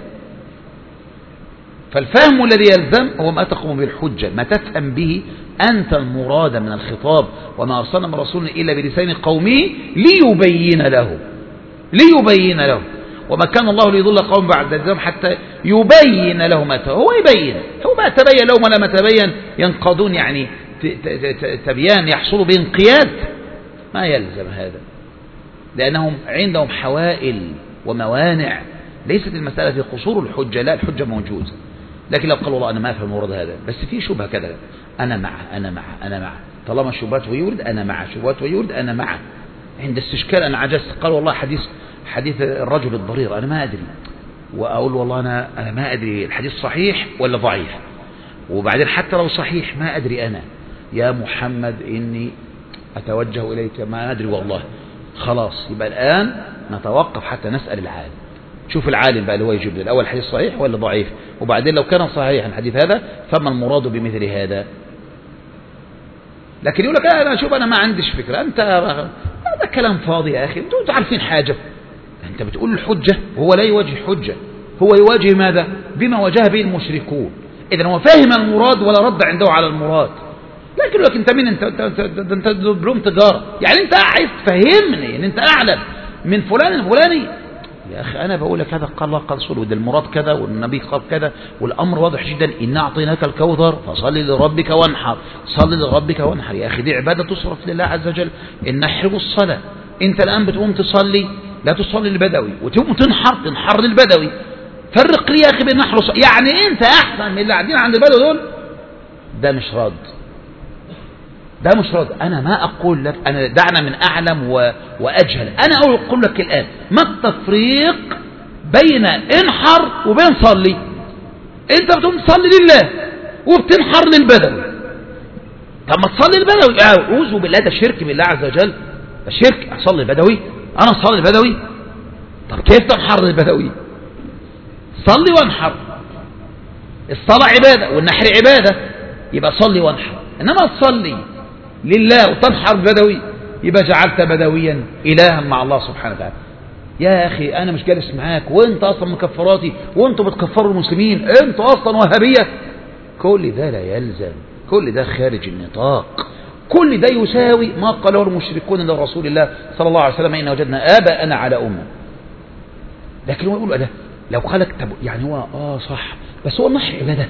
فالفهم الذي يلزم هو ما تقوم به الحجة، ما تفهم به أنت المراد من الخطاب، وما أرسلنا من رسول إلا بلسان قومه ليبين له. ليبين لهم، وما كان الله ليضل قوم بعد ذلك حتى يبين لهم ما تبين. هو يبين، هو ما تبين لهم ولا ما تبين ينقضون، يعني تبيان يحصل بانقياد، ما يلزم هذا، لأنهم عندهم حوائل وموانع. ليست المسألة في قصور الحجة، لا، الحجة موجودة، لكن لو قال والله أنا ما أفهم المورد هذا، بس في شبهة كذا، أنا معه أنا معه أنا معه طالما شبهات ويورد أنا معه، شبهات ويورد أنا معه. عند استشكال أنا عجزت، قال والله حديث حديث الرجل الضرير أنا ما أدري، وأقول والله أنا أنا ما أدري الحديث صحيح ولا ضعيف، وبعدين حتى لو صحيح ما أدري أنا يا محمد إني أتوجه إليك ما أدري والله. خلاص، يبقى الآن نتوقف حتى نسأل العالم، شوف العالم بقى اللي هو يجيب لي الأول حديث صحيح ولا ضعيف، وبعدين لو كان صحيحا الحديث هذا فما المراد بمثل هذا. لكن يقول لك أنا شوف أنا ما عنديش فكرة، أنت هذا كلام فاضي يا أخي، أنتوا عارفين حاجة، أنت بتقول الحجة وهو لا يواجه حجة، هو يواجه ماذا؟ بما واجه به المشركون. إذن هو فاهم المراد ولا رد عنده على المراد. لكن لك أنت مين؟ أنت أنت أنت, انت دبلوم تجارة، يعني أنت عايز تفهمني أن أنت أعلم من فلان الفلاني. يا أخي أنا بقول لك هذا قال الله قال رسوله، وده المراد كذا، والنبي قال كذا، والأمر واضح جدا، إن أعطيناك الكوثر فصل لربك وانحر، صل لربك وانحر. يا أخي دي عبادة تصرف لله عز وجل، النحر والصلاة. أنت الآن بتقوم تصلي، لا تصلي للبدوي، وتقوم تنحر تنحر للبدوي. فرق لي يا أخي بين النحر والصلاة، يعني أنت أحسن من اللي قاعدين عند البدوي دول. ده مش رد، ده مش رد. أنا ما أقول لك، أنا دعنا من أعلم و... وأجهل. أنا أقول لك الآن ما التفريق بين انحر وبين صلي؟ أنت بتقوم تصلي لله وبتنحر للبدوي. طب ما تصلي البدوي، أعوذ بالله، ده شرك بالله عز وجل، ده شرك. أصلي البدوي، أنا أصلي البدوي؟ طب كيف تنحر للبدوي؟ صلي وانحر، الصلاة عبادة والنحر عبادة، يبقى صلي وانحر. إنما تصلي لله وتنحر بدوي يبقى جعلت بدويا إلها مع الله سبحانه وتعالى. يا أخي أنا مش جالس معاك، وأنت أصلا مكفراتي، وأنتوا بتكفروا المسلمين، أنتوا أصلا وهابية. كل ده لا يلزم، كل ده خارج النطاق، كل ده يساوي ما قاله المشركون لرسول الله صلى الله عليه وسلم إن وجدنا آباءنا على أمة. لكن هو يقول ده لو قالك طب يعني هو آه صح، بس هو النحر عبادة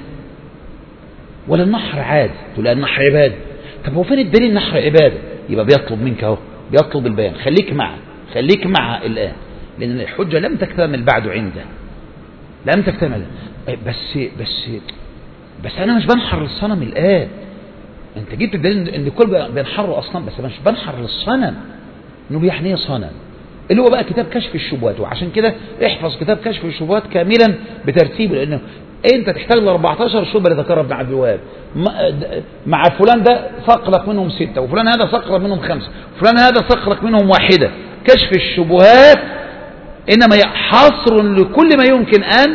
ولا النحر عاد؟ تقول النحر عبادة. طب هو فين الدليل النحر عبادة؟ يبقى بيطلب منك اهو، بيطلب البيان. خليك معه، خليك معه الآن، لأن الحجة لم تكتمل بعد عنده، لم تكتمل. بس بس بس أنا مش بنحر للصنم الآن. أنت جبت الدليل إن كل بينحروا أصلا، بس مش بنحر للصنم، إنه بيحنيه صنم، اللي هو بقى كتاب كشف الشبهات. وعشان كده احفظ كتاب كشف الشبهات كاملا بترتيبه، لأنه انت تحتاج ل أربعتاشر شبهه اللي ذكرها ابن عبد الوهاب. مع فلان ده سقلك منهم ستة، وفلان هذا سقلك منهم خمسة، وفلان هذا سقلك منهم واحدة. كشف الشبهات إنما حصر لكل ما يمكن أن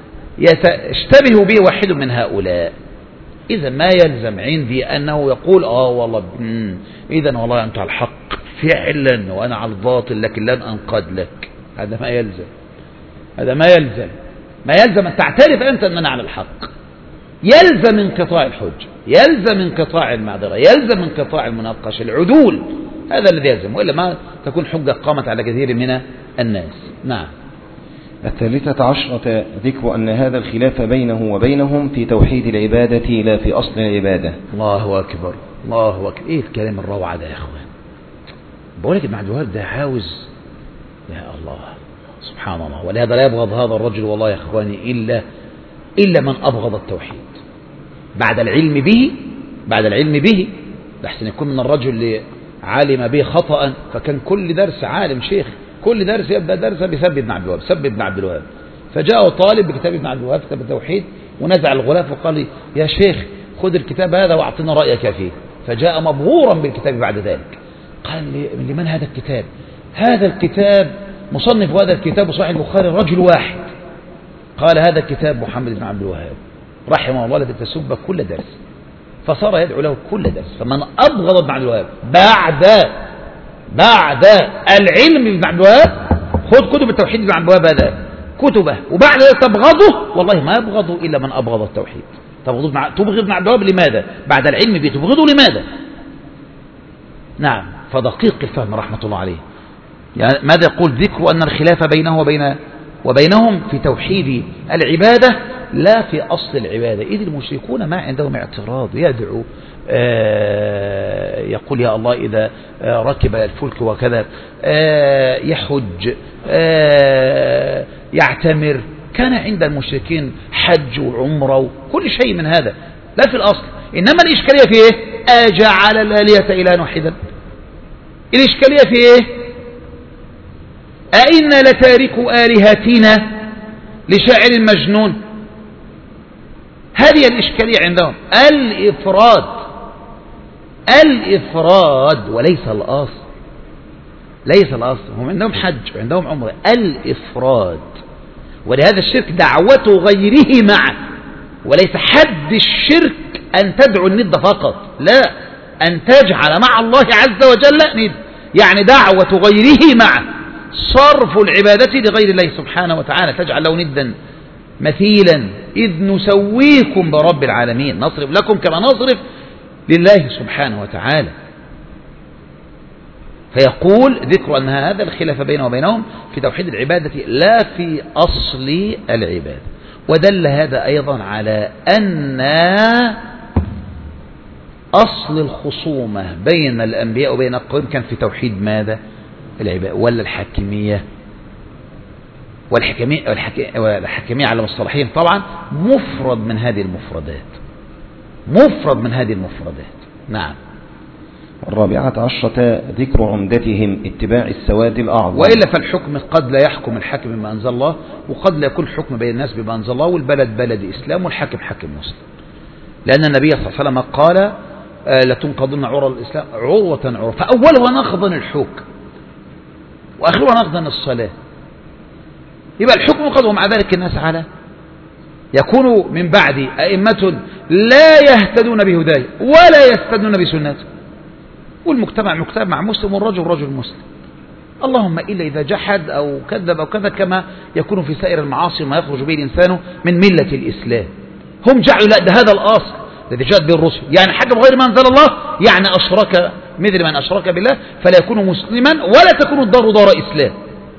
يشتبه به واحد من هؤلاء. إذا ما يلزم عندي أنه يقول آه والله إذا والله أنت على الحق فعلا وأنا على الباطل، لكن لن أنقاد لك. هذا ما يلزم، هذا ما يلزم. ما يلزم أن تعترف أنت أننا على الحق. يلزم انقطاع الحج، يلزم انقطاع المعذرة، يلزم انقطاع المناقشة، العدول، هذا الذي يلزم، وإلا ما تكون حجة قامت على كثير من الناس. نعم. الثالثة عشرة ذكر أن هذا الخلاف بينه وبينهم في توحيد العبادة لا في أصل العبادة. الله أكبر، الله أكبر. إيه الكلام الروعة ده يا أخوان؟ بقول لك ابن عبد الوهاب ده عاوز، يا الله سبحان الله. ولهذا لا يبغض هذا الرجل والله يا أخواني إلا إلا من أبغض التوحيد بعد العلم به، بعد العلم به. لحسن يكون من الرجل اللي علم به خطأ، فكان كل درس عالم شيخ، كل درس يبدأ درسه بسب ابن عبد الوهاب، سب ابن عبد الوهاب. فجاءه طالب بكتاب ابن عبد الوهاب، كتاب التوحيد، ونزع الغلاف وقال لي يا شيخ خذ الكتاب هذا واعطنا رأيك فيه. فجاء مبهورا بالكتاب بعد ذلك، قال لي لمن هذا الكتاب؟ هذا الكتاب مصنف هذا الكتاب صحيح البخاري رجل واحد. قال هذا الكتاب محمد بن عبد الوهاب رحمه الله الذي تسب كل درس، فصار يدعو له كل درس. فمن أبغض ابن عبد الوهاب بعد بعد العلم بابن عبد الوهاب، خذ كتب التوحيد بابن عبد الوهاب هذا كتبه، وبعد ذلك تبغضه، والله ما يبغضه إلا من أبغض التوحيد. تبغض ابن عبد الوهاب لماذا؟ بعد العلم به تبغضه لماذا؟ نعم. فدقيق الفهم رحمة الله عليه. يعني ماذا يقول؟ ذكر أن الخلاف بينه وبين وبينهم في توحيد العبادة لا في أصل العبادة، إذ المشركون ما عندهم اعتراض، يدعو آه يقول يا الله إذا آه ركب الفلك وكذا، آه يحج، آه يعتمر، كان عند المشركين حج وعمرة وكل شيء من هذا، لا في الأصل. إنما الإشكالية في إيه؟ أجعل الآلهة إلها واحدا. الإشكالية في إيه؟ أئنا لتاركوا آلهتنا لشاعر مجنون. هذه الإشكالية عندهم، الإفراد، الإفراد وليس الأصل، ليس الأصل. هم عندهم حج وعندهم عمره، الإفراد. ولهذا الشرك دعوة غيره معه، وليس حد الشرك أن تدعو الند فقط، لا، أن تجعل مع الله عز وجل ند، يعني دعوة غيره معه، صرف العبادة لغير الله سبحانه وتعالى، تجعل له ندا مثيلا، إذ نسويكم برب العالمين، نصرف لكم كما نصرف لله سبحانه وتعالى. فيقول ذكر أن هذا الخلاف بينه وبينهم في توحيد العبادة لا في أصل العبادة. ودل هذا أيضا على أن أصل الخصومة بين الأنبياء وبين القوم كان في توحيد ماذا؟ العبادة، ولا الحاكمية. والحكمية, والحكمية على مصطلحين طبعا مفرد من هذه المفردات، مفرد من هذه المفردات. نعم. الرابعة عشرة ذكر عمدتهم اتباع السواد الأعظم. وإلا فالحكم قد لا يحكم الحاكم بما أنزل الله، وقد لا يكون حكم بين الناس بما أنزل الله، والبلد بلد إسلام والحاكم حاكم مسلم. لأن النبي صلى الله عليه وسلم قال لتنقضن عروة الإسلام عروة عروة، فأولها نقضا الحكم وآخرها نقضا الصلاة. يبقى الحكم قد ومع ذلك الناس على يكون من بعد أئمة لا يهتدون بهداي ولا يستدون بسنته، والمجتمع مجتمع مسلم والرجل رجل مسلم، اللهم إلا إذا جحد أو كذب أو كذا، كما يكون في سائر المعاصي ما يخرج به الإنسان من ملة الإسلام. هم جعلوا لا، ده هذا الأصل الذي جاءت به الرسل، يعني حكم غير ما أنزل الله، يعني أشرك مثل من أشرك بالله فلا يكون مسلما ولا تكون الدار دار إسلام.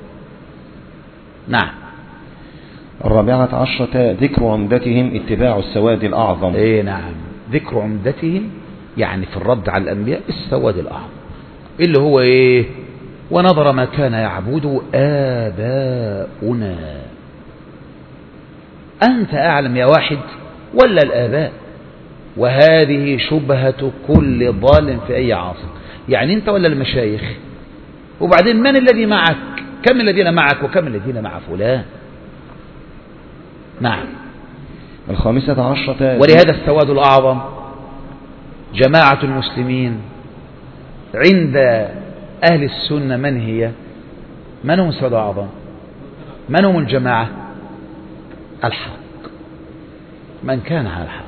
نعم. الرابعة عشرة ذكر عمدتهم اتباع السواد الأعظم. إيه نعم، ذكر عمدتهم يعني في الرد على الأنبياء السواد الأعظم، اللي هو إيه؟ ونظر ما كان يعبد آباؤنا. أنت أعلم يا واحد ولا الآباء؟ وهذه شبهة كل ضال في أي عاصر، يعني أنت ولا المشايخ؟ وبعدين من الذي معك؟ كم الذين معك وكم الذين مع فلان؟ نعم. الخامسة عشرة ولهذا السواد الأعظم جماعة المسلمين عند أهل السنة من هي؟ من هم السواد الأعظم؟ من هم الجماعة؟ الحق، من كان على الحق،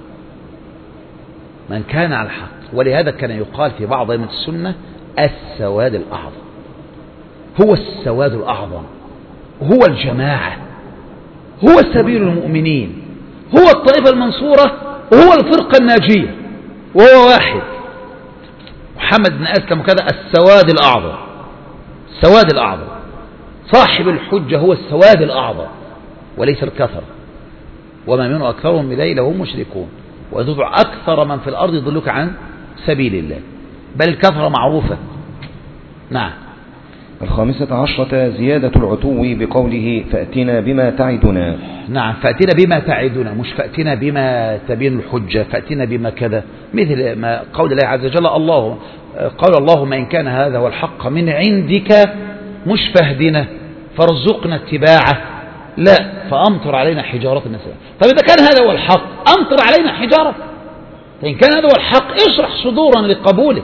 من كان على الحق. ولهذا كان يقال في بعض أئمة السنة السواد الأعظم، هو السواد الأعظم، هو الجماعة، هو سبيل المؤمنين، هو الطائفة المنصورة، وهو الفرقة الناجية، وهو واحد محمد بن أسلم كذا السواد الأعظم، السواد الأعظم صاحب الحجة هو السواد الأعظم وليس الكثر. وما منه أكثرهم بذلك هم مشركون، وتدع أكثر من في الأرض يضلك عن سبيل الله، بل الكثرة معروفة. نعم. الخامسة عشرة زيادة العتو بقوله فأتنا بما تعدنا. نعم، فأتنا بما تعدنا، مش فأتنا بما تبين الحجة، فأتنا بما كذا، مثل ما قول الله عز وجل الله قال اللهم إن كان هذا هو الحق من عندك مش فاهدنا فارزقنا اتباعه، لا فأمطر علينا حجارة من السماء. طيب إذا كان هذا هو الحق أمطر علينا حجارة، فإن كان هذا هو الحق اشرح صدورا لقبوله.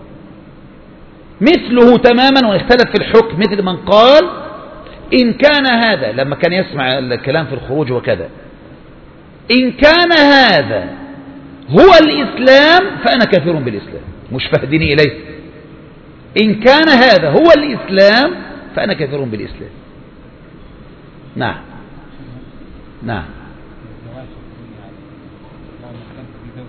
مثله تماما واختلف في الحكم مثل من قال إن كان هذا، لما كان يسمع الكلام في الخروج وكذا، إن كان هذا هو الإسلام فأنا كافر بالإسلام، مش فاهدني إليه، إن كان هذا هو الإسلام فأنا كافر بالإسلام. نعم. نعم.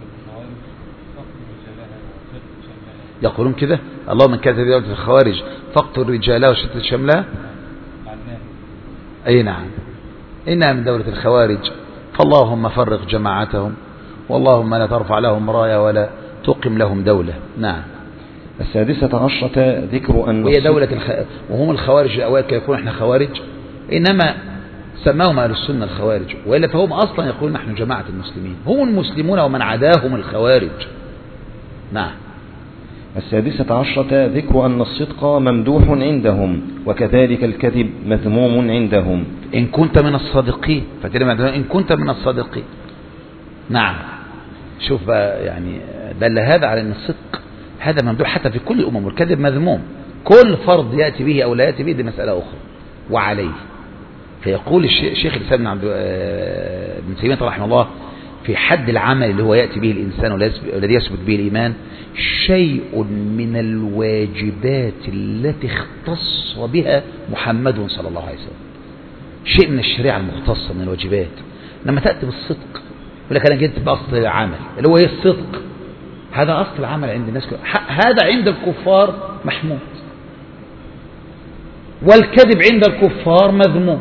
يقولون كده اللهم من كان في دولة الخوارج فاقتل رجالها وشتت شملها. أي نعم، إنها من دولة الخوارج، فاللهم فرق جماعتهم، واللهم لا ترفع لهم راية ولا تقم لهم دولة. نعم. السادسة عشرة ذكر أن وهي دولة الخ... وهم الخوارج الأوائل كانوا يقولون احنا خوارج، إنما سماهم أهل السنة الخوارج، وإلا فهم أصلا يقولون نحن جماعة المسلمين، هم المسلمون ومن عداهم الخوارج. نعم. السادسة عشرة ذكر أن الصدق ممدوح عندهم، وكذلك الكذب مذموم عندهم. إن كنت من الصادقين، إن كنت من الصادقين. نعم. شوف بقى، يعني دل هذا على أن الصدق هذا ممدوح حتى في كل الأمم، والكذب مذموم. كل فرض يأتي به أو لا يأتي به دي مسألة أخرى. وعليه فيقول الشيخ الإسلام ابن تيمية رحمه الله في حد العمل اللي هو يأتي به الإنسان والذي يثبت به الإيمان: شيء من الواجبات التي اختص بها محمد صلى الله عليه وسلم، شيء من الشريعة المختصة من الواجبات. لما تأتي بالصدق يقول لك أنا جيت بأصل العمل اللي هو ايه؟ الصدق. هذا أصل العمل عند الناس، هذا عند الكفار محمود، والكذب عند الكفار مذموم.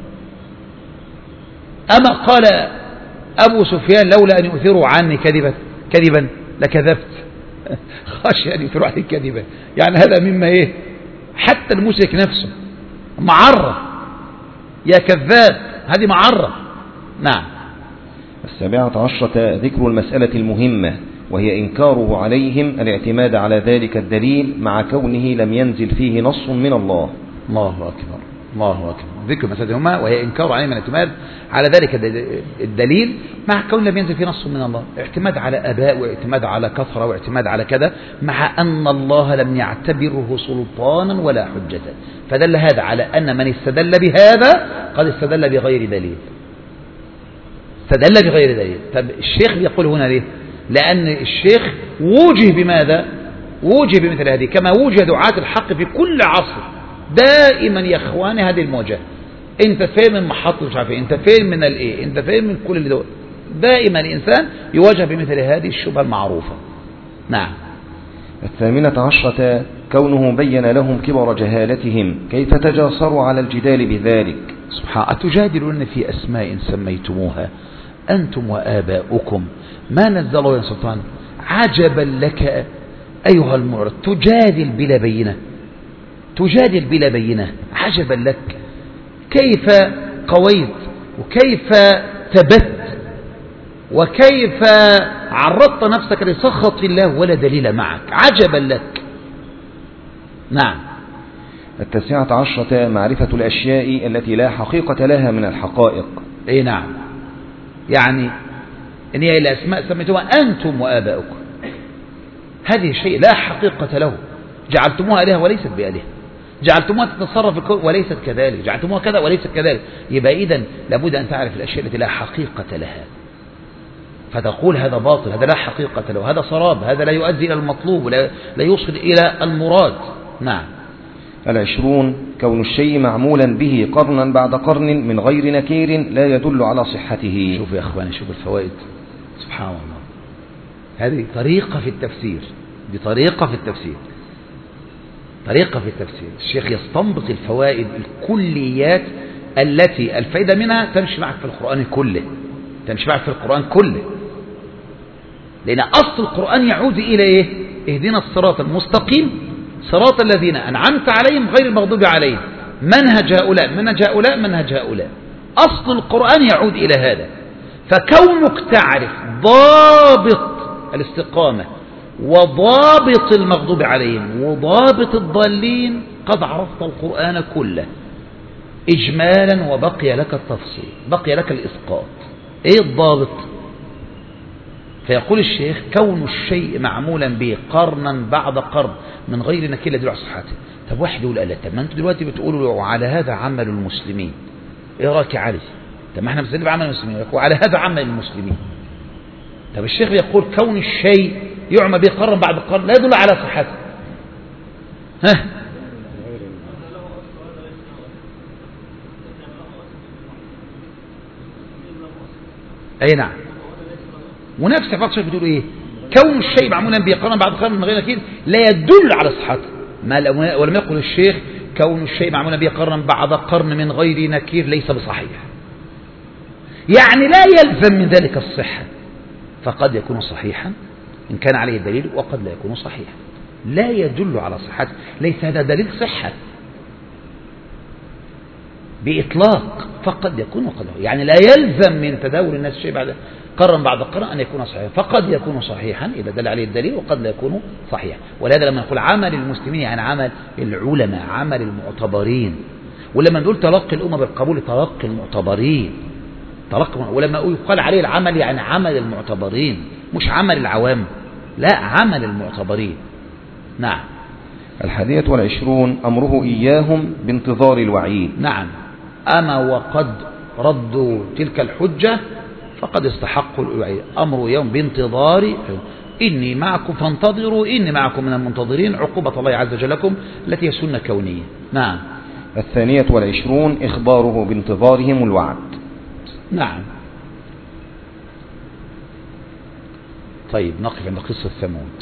أما قال أبو سفيان: لولا أن يؤثروا عني كذبا كذبا لكذبت، خشي أن يؤثروا عني كذبا. يعني هذا مما إيه؟ حتى المشرك نفسه معرة، يا كذاب، هذه معرة. نعم. السابعة عشرة ذكر المسألة المهمة، وهي إنكاره عليهم الاعتماد على ذلك الدليل مع كونه لم ينزل فيه نص من الله. الله أكبر، الله أكبر. ذكر مسألة هما وهي إنكار عليهم الاعتماد على ذلك الدليل مع كون لم ينزل فيه نص من الله. اعتماد على أباء، واعتماد على كثرة، واعتماد على كذا، مع أن الله لم يعتبره سلطانا ولا حجة. فدل هذا على أن من استدل بهذا قد استدل بغير دليل، استدل بغير دليل. طب الشيخ يقول هنا ليه؟ لأن الشيخ وجه بماذا؟ وجه بمثل هذه، كما وجه دعاة الحق في كل عصر دائما يا اخواني هذه المواجهة. انت فين من محطة مش عارف ايه، انت فين من الايه، انت فين من كل اللي دول. دائما الانسان يواجه بمثل هذه الشبهة المعروفة. نعم. الثامنة عشرة كونه بين لهم كبر جهالتهم، كيف تجاسروا على الجدال بذلك. سبحان، أتجادلون في أسماء سميتموها أنتم وآباؤكم ما نزل الله سلطان. عجبا لك أيها المعرض، تجادل بلا بينة، تجادل بلا بينة. عجبا لك، كيف قويت وكيف ثبت وكيف عرضت نفسك لسخط الله ولا دليل معك. عجبا لك. نعم. التاسعة عشرة معرفة الأشياء التي لا حقيقة لها من الحقائق. اي نعم، يعني إن هي الأسماء سميتوها أنتم وآباؤكم، هذه شيء لا حقيقة له، جعلتموها آلهة وليست بآلهة، جعلتموها تتصرف في الكون وليست كذلك، جعلتموها كذا وليست كذلك. يبقى إذن لابد أن تعرف الأشياء التي لا حقيقة لها، فتقول هذا باطل، هذا لا حقيقة له، هذا سراب، هذا لا يؤدي إلى المطلوب ولا لا يوصل إلى المراد. نعم. العشرون كون الشيء معمولا به قرنا بعد قرن من غير نكير لا يدل على صحته. شوف يا أخواني، شوف الفوائد. سبحان الله، هذه طريقة في التفسير، دي طريقة في التفسير، طريقة في التفسير. الشيخ يستنبط الفوائد الكليات التي الفائدة منها تمشي معك في القرآن كله، تمشي معك في القرآن كله، لأن أصل القرآن يعود إلى إيه؟ اهدنا الصراط المستقيم صراط الذين أنعمت عليهم غير المغضوب عليهم. منهج هؤلاء منهج هؤلاء منهج هؤلاء. أصل القرآن يعود إلى هذا. فكونك تعرف ضابط الاستقامة وضابط المغضوب عليهم وضابط الضالين قد عرفت القرآن كله إجمالا، وبقي لك التفصيل، بقي لك الإسقاط. إيه الضابط؟ فيقول الشيخ كون الشيء معمولا به قرنا بعد قرن من غير نكير يدل على صحته. طب واحد يقول ألا، طب ما انتوا دلوقتي بتقولوا على هذا عمل المسلمين، ايه رايك يا علي؟ طب ما احنا بنسلم بعمل المسلمين، وعلى هذا عمل المسلمين. طب الشيخ يقول كون الشيء يعمل به قرن بعد قرن لا يدل على صحته. ها اي نعم. ونفس فقط الشيخ بتقول ايه؟ كون الشيء معمولا به قرن بعد قرن من غير نكير لا يدل على صحته. ما ولم يقل الشيخ كون الشيء معمولا به قرنا بعد قرن من غير نكير ليس بصحيح، يعني لا يلزم من ذلك الصحة، فقد يكون صحيحا إن كان عليه دليل وقد لا يكون صحيحا، لا يدل على صحته، ليس هذا دليل صحة بإطلاق، فقد يكون وقد يكون، يعني لا يلزم من تداول الناس شيء بعد قرن بعد قرن أن يكون صحيحا، فقد يكون صحيحا إذا دل عليه الدليل وقد لا يكون صحيحا. ولهذا لما نقول عمل المسلمين يعني عمل العلماء، عمل المعتبرين، ولما نقول تلقي الأمة بالقبول تلقي المعتبرين، تلقي، ولما يقال عليه العمل يعني عمل المعتبرين مش عمل العوام، لا عمل المعتبرين. نعم. الحادية والعشرون أمره إياهم بانتظار الوعيد. نعم. أما وقد ردوا تلك الحجة فقد استحقوا الوعيد، أمر يوم بانتظار إني معكم فانتظروا إني معكم من المنتظرين، عقوبة الله عز وجل لكم التي هي سنة كونية. نعم. الثانية والعشرون إخباره بانتظارهم الوعد. نعم. طيب نقف عند قصة ثمود.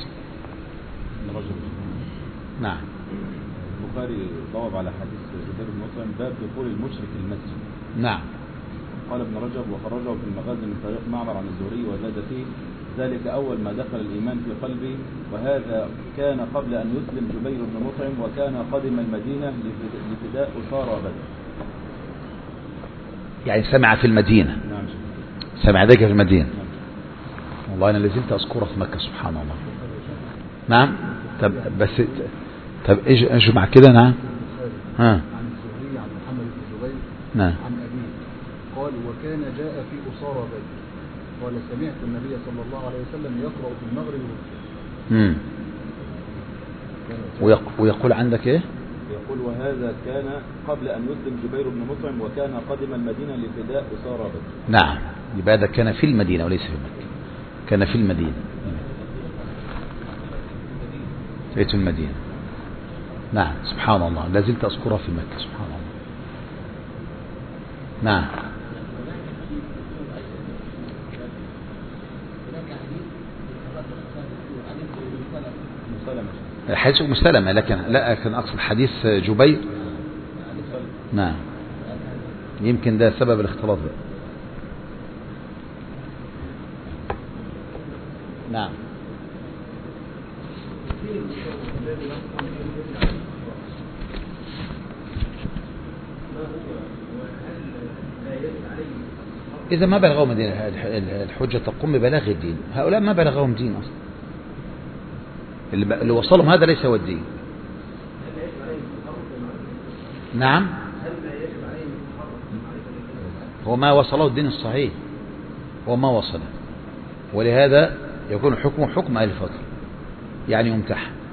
نعم. البخاري ضوب على حديث جبير بن مطعم باب دخول المشرك المسجد. نعم. قال ابن رجب وخرجه في المغازي من طريق معمر عن الزهري وزاد فيه ذلك أول ما دخل الإيمان في قلبي، وهذا كان قبل أن يسلم جبير بن مطعم، وكان قدم المدينة لفداء أسارى بدر. يعني سمع في المدينة. نعم. سمع ذلك في المدينة. نعم. والله أنا لازلت أذكره في مكة سبحان الله. نعم. طب بس طب ايش ايش مع كده؟ نعم. ها. عن الزهري عن محمد بن جبير. نعم. عن أبيه قال وكان جاء في أسارى بدر قال سمعت النبي صلى الله عليه وسلم يقرأ في المغرب امم ويقول عندك ايه؟ يقول وهذا كان قبل أن يسلم جبير بن مطعم، وكان قدم المدينة لفداء أسارى بدر. نعم. يبقى هذا كان في المدينة وليس في مكة، كان في المدينة، بيت المدينة. نعم. سبحان الله، لازلت أذكرها في مكة سبحان الله. نعم. حديث أم سلمة، لكن لا كان أقصد حديث جبير. نعم. يمكن ده سبب الاختلاط ده. نعم. إذا ما بلغوا مدينة الحجة تقوم ببلاغ الدين، هؤلاء ما بلغهم دين أصلا، اللي وصلهم هذا ليس هو الدين. نعم. هو ما وصله الدين الصحيح هو ما وصله، ولهذا يكون حكمه حكم أهل الفترة، يعني يمتحن.